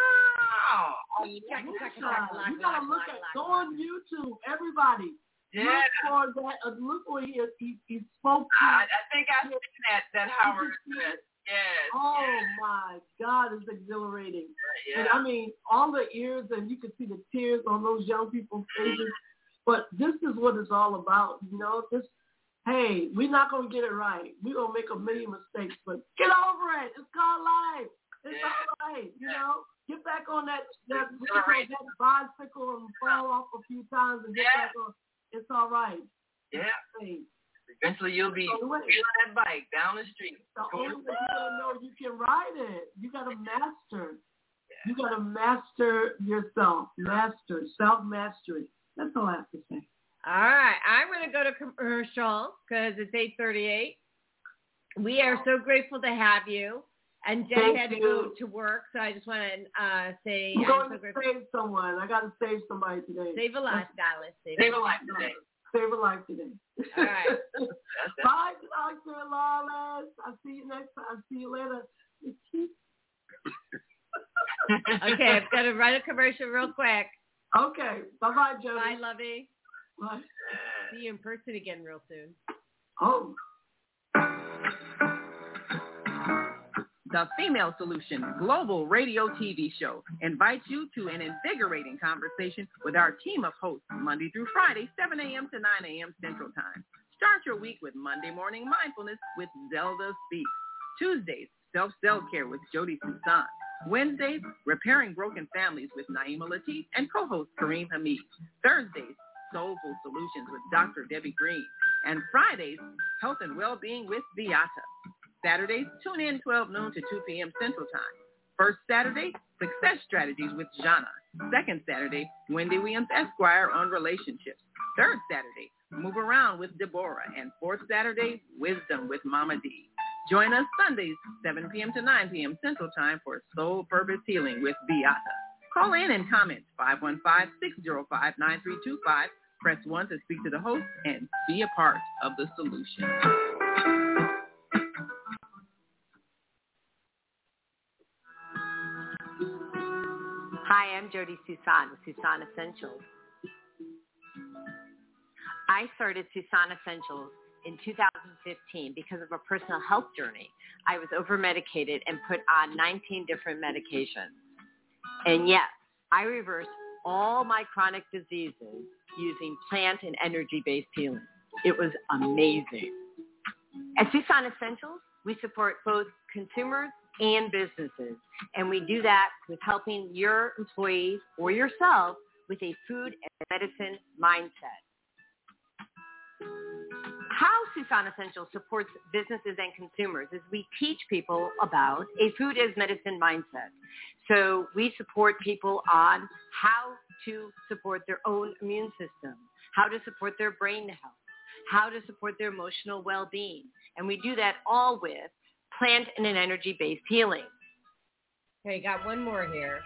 Oh, you gotta look at go on YouTube, everybody. Yeah. Look for that. Uh, look where he he, he spoke to. I, I think I've seen that that Howard said. Yes. Oh yes. my God, it's exhilarating. Yeah. And I mean, all the ears, and you can see the tears on those young people's faces. But this is what it's all about, you know. This, hey, we're not gonna get it right. We're gonna make a million mistakes, but get over it. It's called life. It's yeah. all right, you know. Get back on that that, right. that bicycle and fall off a few times and get yeah. back on. It's all right. Yeah. Hey. Eventually, you'll be feeling that bike down the street. The only thing you gotta know, you can ride it. You gotta master. Yeah. You gotta master yourself. Master self mastery. That's all I have to say. All right, I'm going to go to commercial because it's eight thirty-eight. We are so grateful to have you. And Jen Thank had to you. go to work, so I just want to uh, say I'm I'm going so to grateful. save someone. I got to save somebody today. Save a life, Dallas. Save, save a life today. Save a life today. All right. Bye, Doctor Lawless. I'll see you next time. I'll see you later. Okay, I've got to write a commercial real quick. Okay. Bye-bye, Jody. Bye, Lovey. Bye. See you in person again real soon. Oh. The Female Solution Global Radio T V Show invites you to an invigorating conversation with our team of hosts Monday through Friday, seven a.m. to nine a.m. Central Time. Start your week with Monday Morning Mindfulness with Zelda Speaks. Tuesdays, Self-Self-Care with Jody Susan. Wednesdays, Repairing Broken Families with Naima Latif and co-host Kareem Hamid. Thursdays, Soulful Solutions with Doctor Debbie Green. And Fridays, Health and Wellbeing with Beata. Saturdays, tune in twelve noon to two p.m. Central Time. First Saturday, Success Strategies with Jana. Second Saturday, Wendy Williams Esquire on Relationships. Third Saturday, Move Around with Deborah. And fourth Saturday, Wisdom with Mama D. Join us Sundays, seven p.m. to nine p.m. Central Time for Soul Purpose Healing with Beata. Call in and comment five one five, six zero five, nine three two five. Press one to speak to the host and be a part of the solution. Hi, I'm Jody Susan with Susan Essentials. I started Susan Essentials in two thousand fifteen because of a personal health journey. I was over-medicated and put on nineteen different medications. And yes, I reversed all my chronic diseases using plant and energy-based healing. It was amazing. At Susan Essentials, we support both consumers and businesses, and we do that with helping your employees or yourself with a food and medicine mindset. How Susan Essentials supports businesses and consumers is we teach people about a food as medicine mindset. So we support people on how to support their own immune system, how to support their brain health, how to support their emotional well-being. And we do that all with plant and an energy-based healing. Okay, got one more here.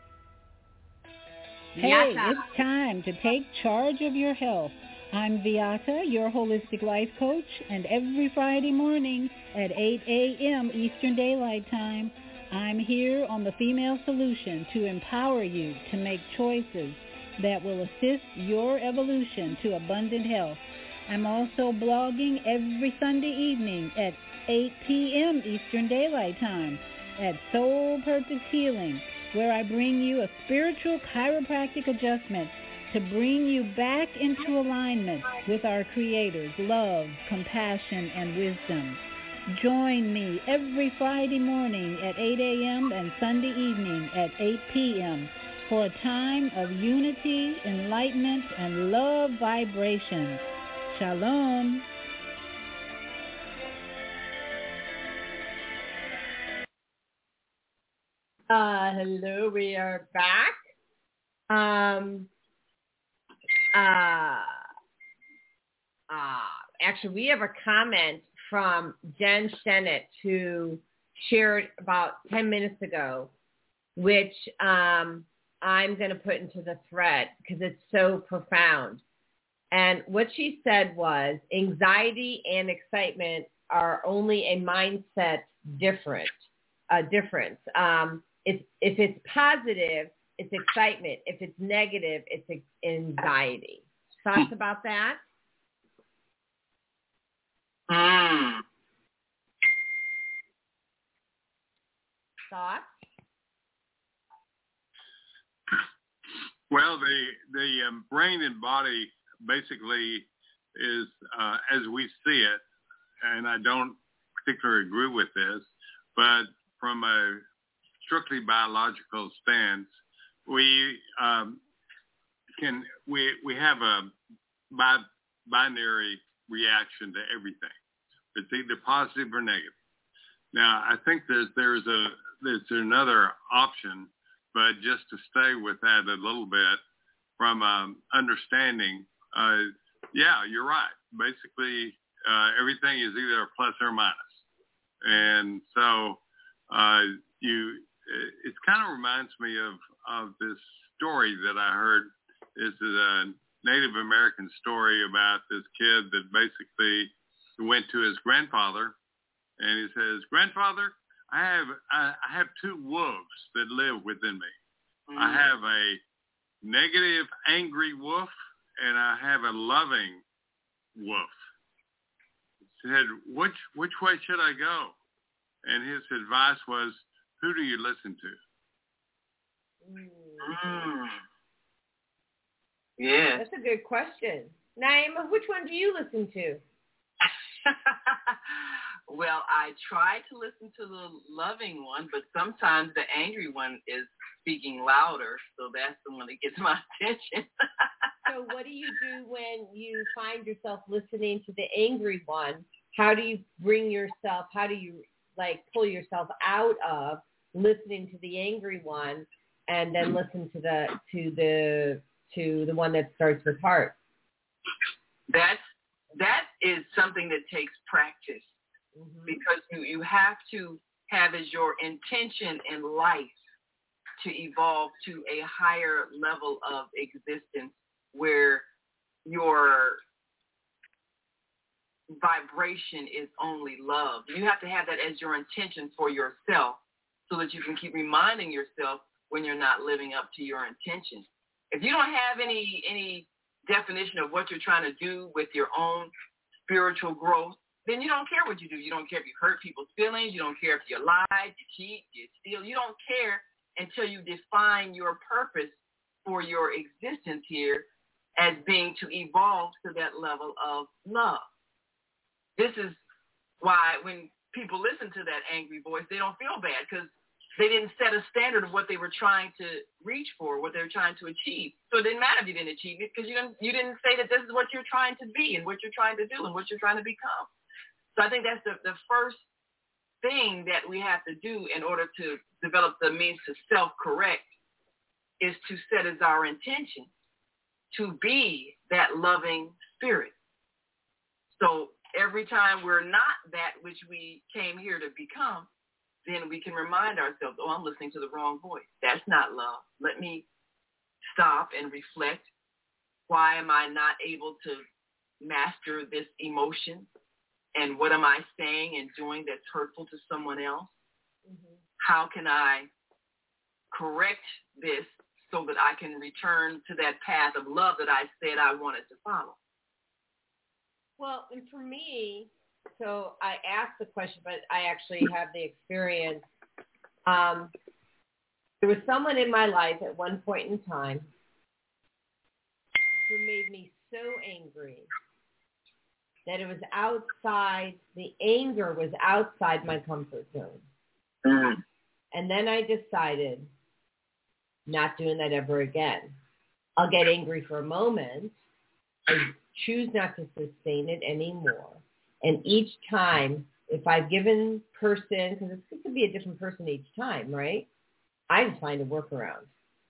Hey, Viata. it's time to take charge of your health. I'm Viata, your holistic life coach, and every Friday morning at eight a.m. Eastern Daylight Time, I'm here on The Female Solution to empower you to make choices that will assist your evolution to abundant health. I'm also blogging every Sunday evening at eight p.m. Eastern Daylight Time at Soul Purpose Healing, where I bring you a spiritual chiropractic adjustment to bring you back into alignment with our Creator's love, compassion, and wisdom. Join me every Friday morning at eight a.m. and Sunday evening at eight p.m. for a time of unity, enlightenment, and love vibration. Shalom. Uh, hello, we are back. Um, uh, uh, actually, we have a comment from Jen Sennett who shared about ten minutes ago, which um, I'm going to put into the thread because it's so profound. And what she said was, anxiety and excitement are only a mindset different, uh, difference. Um, if, if it's positive, it's excitement. If it's negative, it's anxiety. Thoughts about that? Mm. Thoughts? Well, the the um, brain and body basically is uh, as we see it, and I don't particularly agree with this, but from a strictly biological stance, we um, can we we have a bi- binary reaction to everything. It's either positive or negative. Now, I think that there's a there's another option, but just to stay with that a little bit, from um, understanding, uh, yeah, you're right. Basically, uh, everything is either a plus or a minus, and so uh, you. It kind of reminds me of, of this story that I heard. It's a Native American story about this kid that basically went to his grandfather and he says, "Grandfather, I have I, I have two wolves that live within me. Mm-hmm. I have a negative, angry wolf, and I have a loving wolf." He said, "Which which way should I go?" And his advice was, "Who do you listen to?" Mm. Yeah. That's a good question. Naima, which one do you listen to? Well, I try to listen to the loving one, but sometimes the angry one is speaking louder, so that's the one that gets my attention. So what do you do when you find yourself listening to the angry one? How do you bring yourself, how do you like pull yourself out of listening to the angry one and then listen to the to the to the one that starts with heart? That's that is something that takes practice, mm-hmm. because you, you have to have as your intention in life to evolve to a higher level of existence where your vibration is only love. You have to have that as your intention for yourself so that you can keep reminding yourself when you're not living up to your intention. If you don't have any any definition of what you're trying to do with your own spiritual growth, then you don't care what you do. You don't care if you hurt people's feelings. You don't care if you lie, you cheat, you steal. You don't care until you define your purpose for your existence here as being to evolve to that level of love. This is why when people listen to that angry voice, they don't feel bad because they didn't set a standard of what they were trying to reach for, what they were trying to achieve. So it didn't matter if you didn't achieve it because you didn't, you didn't say that this is what you're trying to be and what you're trying to do and what you're trying to become. So I think that's the, the first thing that we have to do in order to develop the means to self-correct is to set as our intention to be that loving spirit. So every time we're not that which we came here to become, then we can remind ourselves, oh, I'm listening to the wrong voice. That's not love. Let me stop and reflect. Why am I not able to master this emotion? And what am I saying and doing that's hurtful to someone else? Mm-hmm. How can I correct this so that I can return to that path of love that I said I wanted to follow? Well, and for me, so I asked the question, but I actually have the experience. Um, there was someone in my life at one point in time who made me so angry that it was outside, the anger was outside my comfort zone. Mm-hmm. And then I decided not doing that ever again. I'll get angry for a moment. I choose not to sustain it anymore. And each time, if I've given person, because it could be a different person each time, right? I just find a workaround.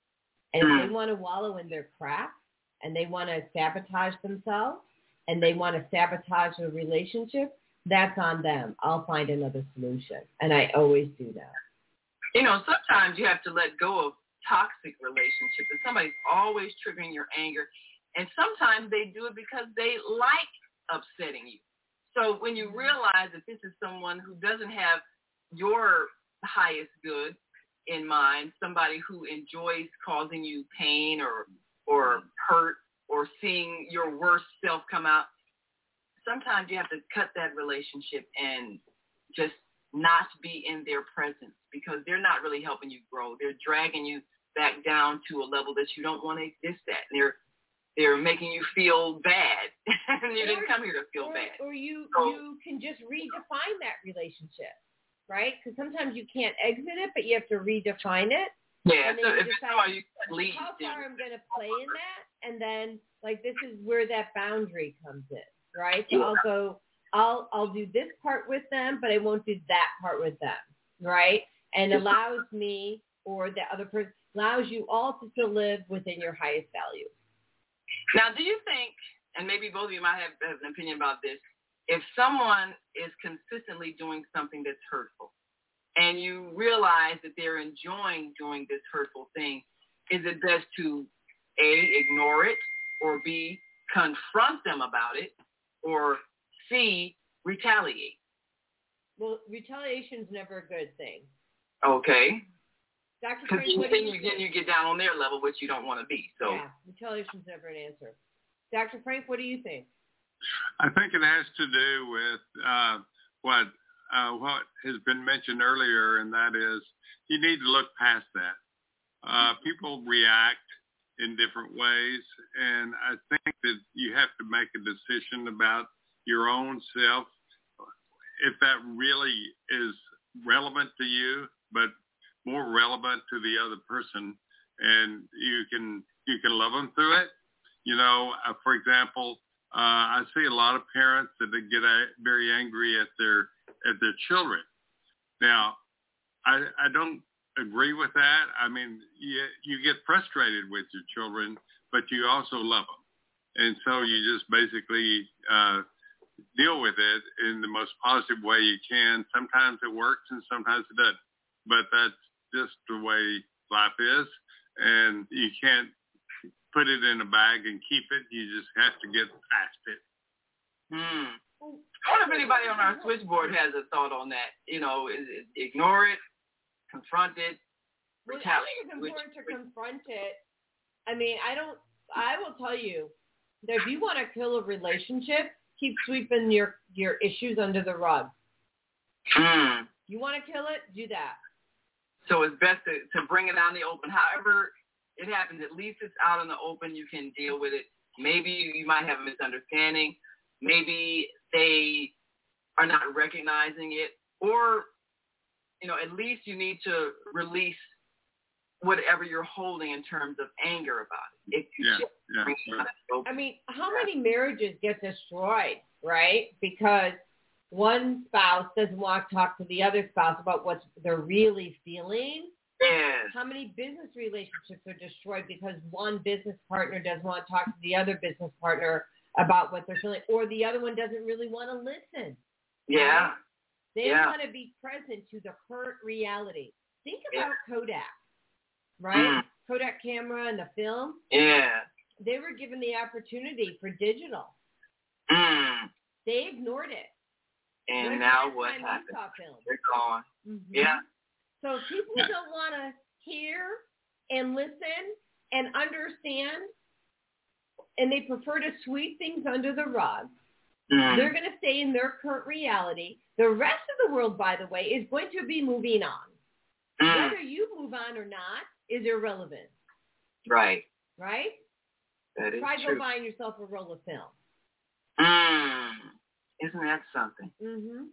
And if they want to wallow in their crap and they want to sabotage themselves and they want to sabotage the relationship, that's on them. I'll find another solution. And I always do that. You know, sometimes you have to let go of toxic relationships. And somebody's always triggering your anger. And sometimes they do it because they like upsetting you. So when you realize that this is someone who doesn't have your highest good in mind, somebody who enjoys causing you pain or or hurt or seeing your worst self come out, sometimes you have to cut that relationship and just not be in their presence because they're not really helping you grow. They're dragging you back down to a level that you don't want to exist at. And they're They're making you feel bad, and you or, didn't come here to feel or, bad. Or you so, you can just redefine that relationship, right? Because sometimes you can't exit it, but you have to redefine it. Yeah, and so you if decide it's how you leave, how far I'm going to play in that, and then like this is where that boundary comes in, right? So yeah. I'll go, I'll I'll do this part with them, but I won't do that part with them, right? And allows me or the other person allows you all to still live within your highest values. Now, do you think, and maybe both of you might have, have an opinion about this, if someone is consistently doing something that's hurtful and you realize that they're enjoying doing this hurtful thing, is it best to, A, ignore it, or B, confront them about it, or C, retaliate? Well, retaliation is never a good thing. Okay. Doctor Because Frank, then, you, then you get down on their level, which you don't want to be. So yeah, retaliation's never an answer. Doctor Frank, what do you think? I think it has to do with uh, what uh, what has been mentioned earlier, and that is you need to look past that. Uh, people react in different ways, and I think that you have to make a decision about your own self, if that really is relevant to you, but more relevant to the other person, and you can you can love them through it. You know, uh, for example, uh, I see a lot of parents that get a, very angry at their at their children. Now, I I don't agree with that. I mean, you you get frustrated with your children, but you also love them, and so you just basically uh, deal with it in the most positive way you can. Sometimes it works, and sometimes it doesn't. But that's just the way life is, and you can't put it in a bag and keep it. You just have to get past it. Hmm. I wonder if anybody on our switchboard has a thought on that. You know, is it ignore it, confront it, retaliate. Well, I think it's important which, to confront it. I mean, I don't. I will tell you that if you want to kill a relationship, keep sweeping your your issues under the rug. Hmm. You want to kill it? Do that. So it's best to, to bring it out in the open. However it happens, at least it's out in the open. You can deal with it. Maybe you might have a misunderstanding. Maybe they are not recognizing it. Or, you know, at least you need to release whatever you're holding in terms of anger about it. If you yeah, just yeah. bring it out in the open. I mean, how many marriages get destroyed, right? Because one spouse doesn't want to talk to the other spouse about what they're really feeling. Yes. How many business relationships are destroyed because one business partner doesn't want to talk to the other business partner about what they're feeling, or the other one doesn't really want to listen. Yeah. Right? They yeah. want to be present to the current reality. Think about yeah. Kodak, right? Mm. Kodak camera and the film. Yeah. They were given the opportunity for digital. Mm. They ignored it. And When's now the what time happened? you saw film? They're gone. Mm-hmm. Yeah. So people Yeah. don't want to hear and listen and understand, and they prefer to sweep things under the rug. Mm. They're going to stay in their current reality. The rest of the world, by the way, is going to be moving on. Mm. Whether you move on or not is irrelevant. Right. Right? That is Try true. go buying yourself a roll of film. Mm. Isn't that something? Mm-hmm.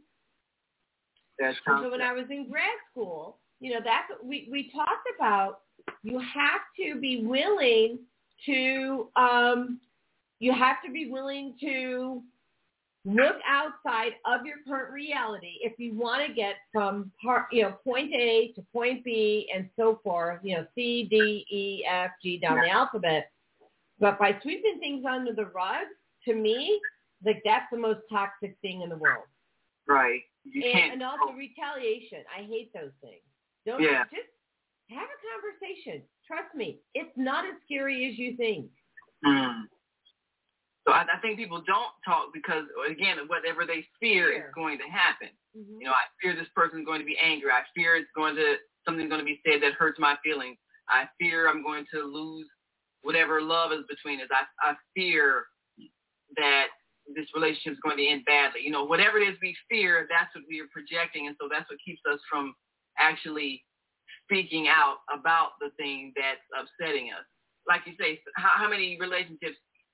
That's So something. when I was in grad school, you know, that's what we, we talked about. You have to be willing to, um, you have to be willing to look outside of your current reality if you want to get from part, you know, point A to point B and so forth, you know, C, D, E, F, G down the alphabet. But by sweeping things under the rug, to me, like that's the most toxic thing in the world. Right. You and, can't. and also retaliation. I hate those things. Don't Yeah. just have a conversation. Trust me, it's not as scary as you think. Mm. So I, I think people don't talk because, again, whatever they fear, Fear. is going to happen. Mm-hmm. You know, I fear this person's going to be angry. I fear it's going to something's going to be said that hurts my feelings. I fear I'm going to lose whatever love is between us. I, I fear that this relationship is going to end badly. You know, whatever it is we fear, that's what we are projecting, and so that's what keeps us from actually speaking out about the thing that's upsetting us. Like you say, how, how many relationships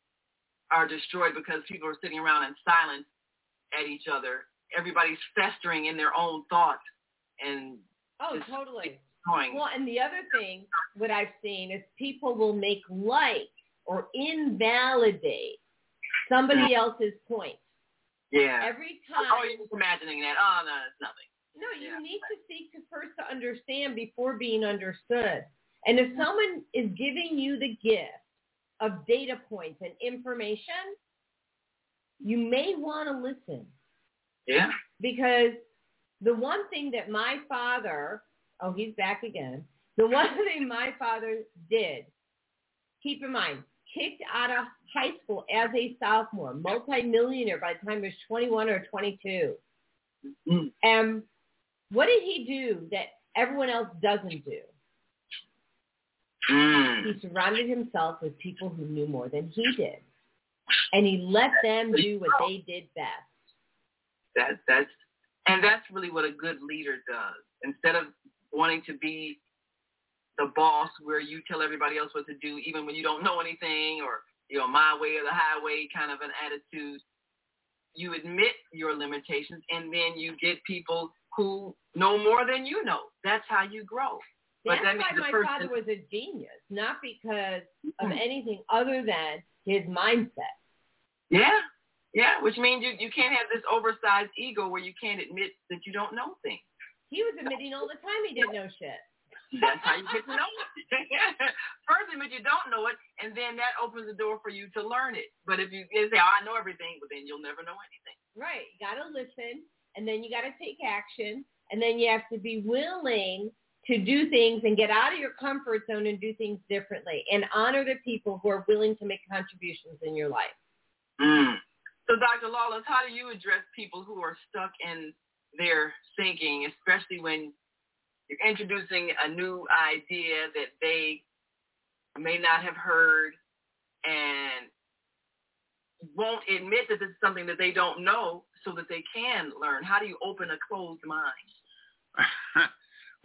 are destroyed because people are sitting around in silence at each other? Everybody's festering in their own thoughts and Oh, totally. Going. Well, and the other thing, what I've seen is people will make light or invalidate somebody else's point. Yeah. Every time. Oh, you're just imagining that. Oh, no, it's nothing. No, you Yeah. need to seek to first to understand before being understood. And if someone is giving you the gift of data points and information, you may want to listen. Yeah. Because the one thing that my father, oh, he's back again. The one thing my father did, keep in mind, kicked out of high school as a sophomore, multimillionaire by the time he was twenty-one or twenty-two. Mm. And what did he do that everyone else doesn't do? Mm. He surrounded himself with people who knew more than he did. And he let them do what they did best. That, that's, and that's really what a good leader does. Instead of wanting to be the boss where you tell everybody else what to do, even when you don't know anything, or, you know, my way or the highway kind of an attitude, you admit your limitations, and then you get people who know more than you know. That's how you grow. But That's that why means the my person, father was a genius, not because of anything other than his mindset. Yeah, yeah, which means you, you can't have this oversized ego where you can't admit that you don't know things. He was admitting all the time he didn't know shit. That's how you get to know it. First, admit you don't know it, and then that opens the door for you to learn it. But if you say, oh, I know everything, but then you'll never know anything. Right. You got to listen, and then you got to take action, and then you have to be willing to do things and get out of your comfort zone and do things differently, and honor the people who are willing to make contributions in your life. Mm. So, Doctor Lawless, how do you address people who are stuck in their thinking, especially when you're introducing a new idea that they may not have heard and won't admit that this is something that they don't know so that they can learn? How do you open a closed mind?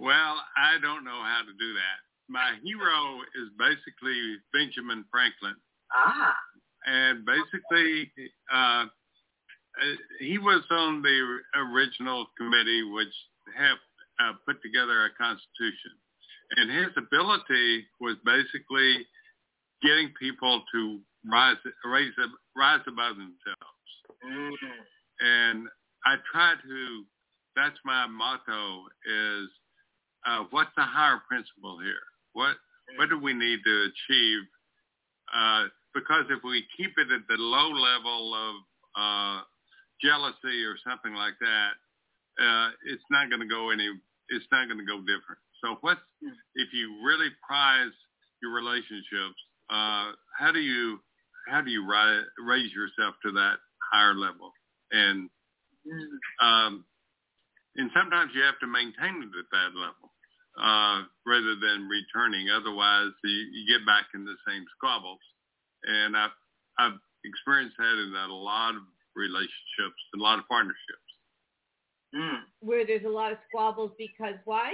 Well, I don't know how to do that. My hero is basically Benjamin Franklin. Ah. And basically, uh, he was on the original committee which helped uh, put together a constitution. And his ability was basically getting people to rise, raise, rise above themselves. Mm-hmm. And I try to, that's my motto is, uh, what's the higher principle here? What what do we need to achieve? Uh, because if we keep it at the low level of uh, jealousy or something like that, uh, it's not going to go any, it's not going to go different. So what's, if you really prize your relationships, uh, how do you, how do you rise, raise yourself to that higher level? And, um, and sometimes you have to maintain it at that level, uh, rather than returning. Otherwise you, you get back in the same squabbles. And I've, I've experienced that in a lot of relationships, a lot of partnerships. Mm. Where there's a lot of squabbles because why?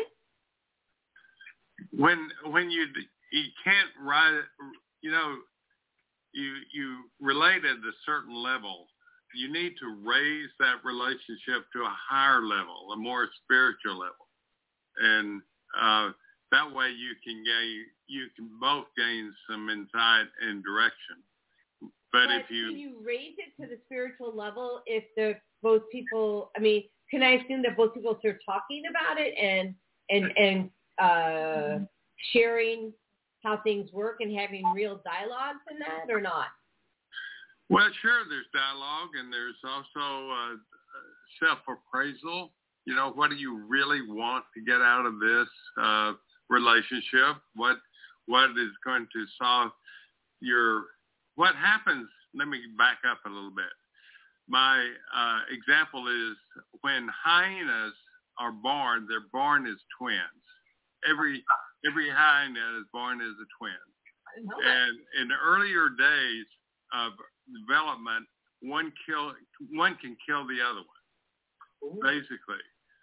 When when you you can't rise, you know, you you relate at a certain level. You need to raise that relationship to a higher level, a more spiritual level, and uh, that way you can gain, you can both gain some insight and direction. But, but if you can you raise it to the spiritual level if the both people? I mean, can I assume that both people start talking about it and and and uh, sharing how things work and having real dialogues in that, or not? Well, sure, there's dialogue, and there's also uh, self-appraisal. You know, what do you really want to get out of this uh, relationship? What what is going to solve your, what happens, let me back up a little bit. My uh, example is when hyenas are born, they're born as twins. Every every hyena is born as a twin. And in the earlier days of development, one kill one can kill the other one, Ooh. basically.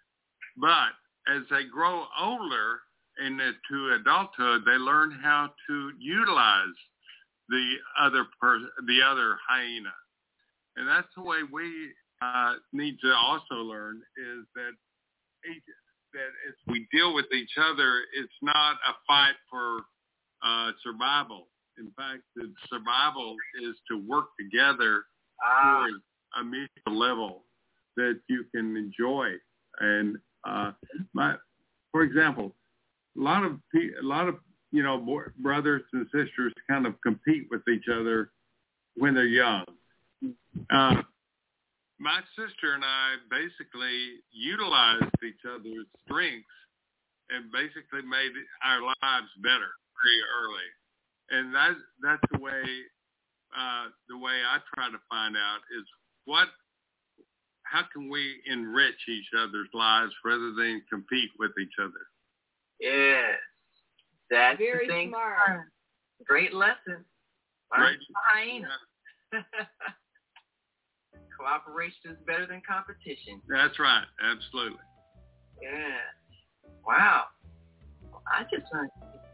But as they grow older and to adulthood, they learn how to utilize the other per- the other hyena, and that's the way we uh, need to also learn is that each, that as we deal with each other, it's not a fight for uh, survival. In fact, the survival is to work together ah. toward a mutual level that you can enjoy. And uh, my, for example, a lot of a lot of you know brothers and sisters kind of compete with each other when they're young. Uh, my sister and I basically utilized each other's strengths and basically made our lives better very early. And that's that's the way uh, the way I try to find out is what how can we enrich each other's lives rather than compete with each other. Yes, that's very the thing. Smart. Great lesson. Great. Yeah. Cooperation is better than competition. That's right. Absolutely. Yeah. Wow. Well, I just learned.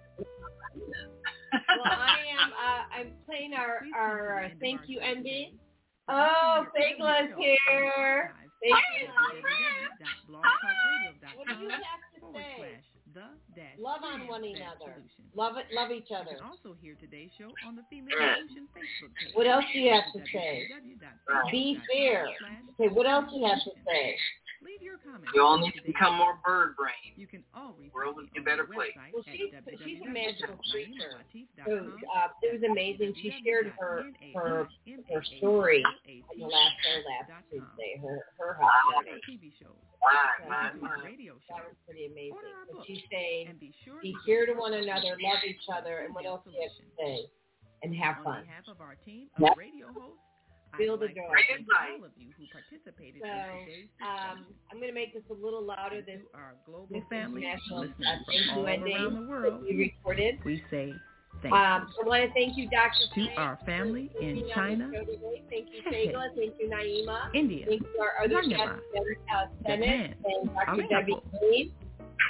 Well, I am. Uh, I'm playing our our uh, thank you ending. Oh, Thagla's here. Thagla. What do you have to say? Love on one another. Love it. Love each other. You can also hear today's show on the Female Solution Facebook page. What else do you have to say? Be fair. Okay. What else do you have to say? Leave your comments. You all need to become more bird brain. You can always world will be a better place. Well, she's she's a magical creature. So, uh, it was amazing. She shared her her her story on the last show last Tuesday. Her her holiday. Wow, wow, wow. That was pretty amazing. So she's saying, be fair to one another, love each other, and what else do you have to say? And have fun. On behalf of our team of radio hosts, Feel the joy. All of you who participated so, in today's um, I'm going to make this a little louder than our global this family national listeners uh, thank all you ending around the world. We recorded. We say thank um, you. I want to thank you, Doctor To Faye, our family in China. Thank you, Thagla. Thank you, Naima. India. Thank you, our other guests, uh, Senate, and Doctor Debbie Green.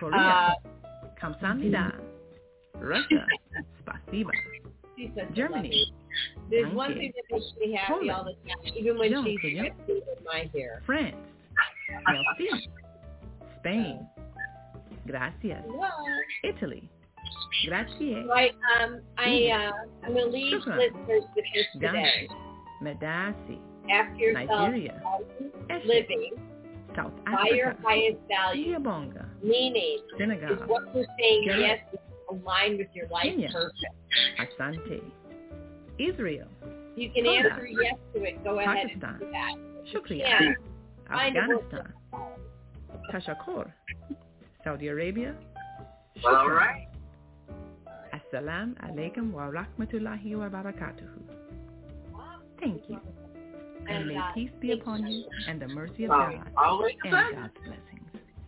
Korea. Uh, Kamsahamnida. Russia. Spasiba. She's such a Germany. lovely. There's Thank one you. thing that makes me happy Poland. all the time, even when John, she's could you? happy with my hair. France. Merci. Spain. Gracias. What? Italy. Grazie. Right, um, I, uh, I'm going to leave Shukran. listeners with this Ghana. today. Medasi. Ask yourself, Nigeria. are you living South by your Africa. highest value? Bonga. Meaning, Senegal. is what you're saying Germany. yes is aligned with your life Kenya. purpose? Asante. Israel. You can Toda. answer yes to it. Go ahead Pakistan. and do that. Shukriya. Yeah. Find a book. Afghanistan. Tashakur. Saudi Arabia. Well, all Shukran. right. Assalamu alaikum wa rahmatullahi wa barakatuhu. Thank you. And may uh, peace be upon you and the mercy of Uh, God always and good. God's blessings.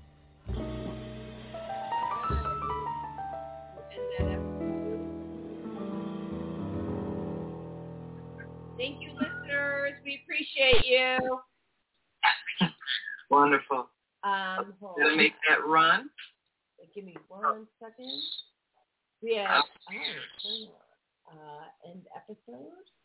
Thank you, listeners. We appreciate you. Wonderful. Um, hold Gonna on. make that run. Give me one second. We have, oh, hold on. Uh, end episode.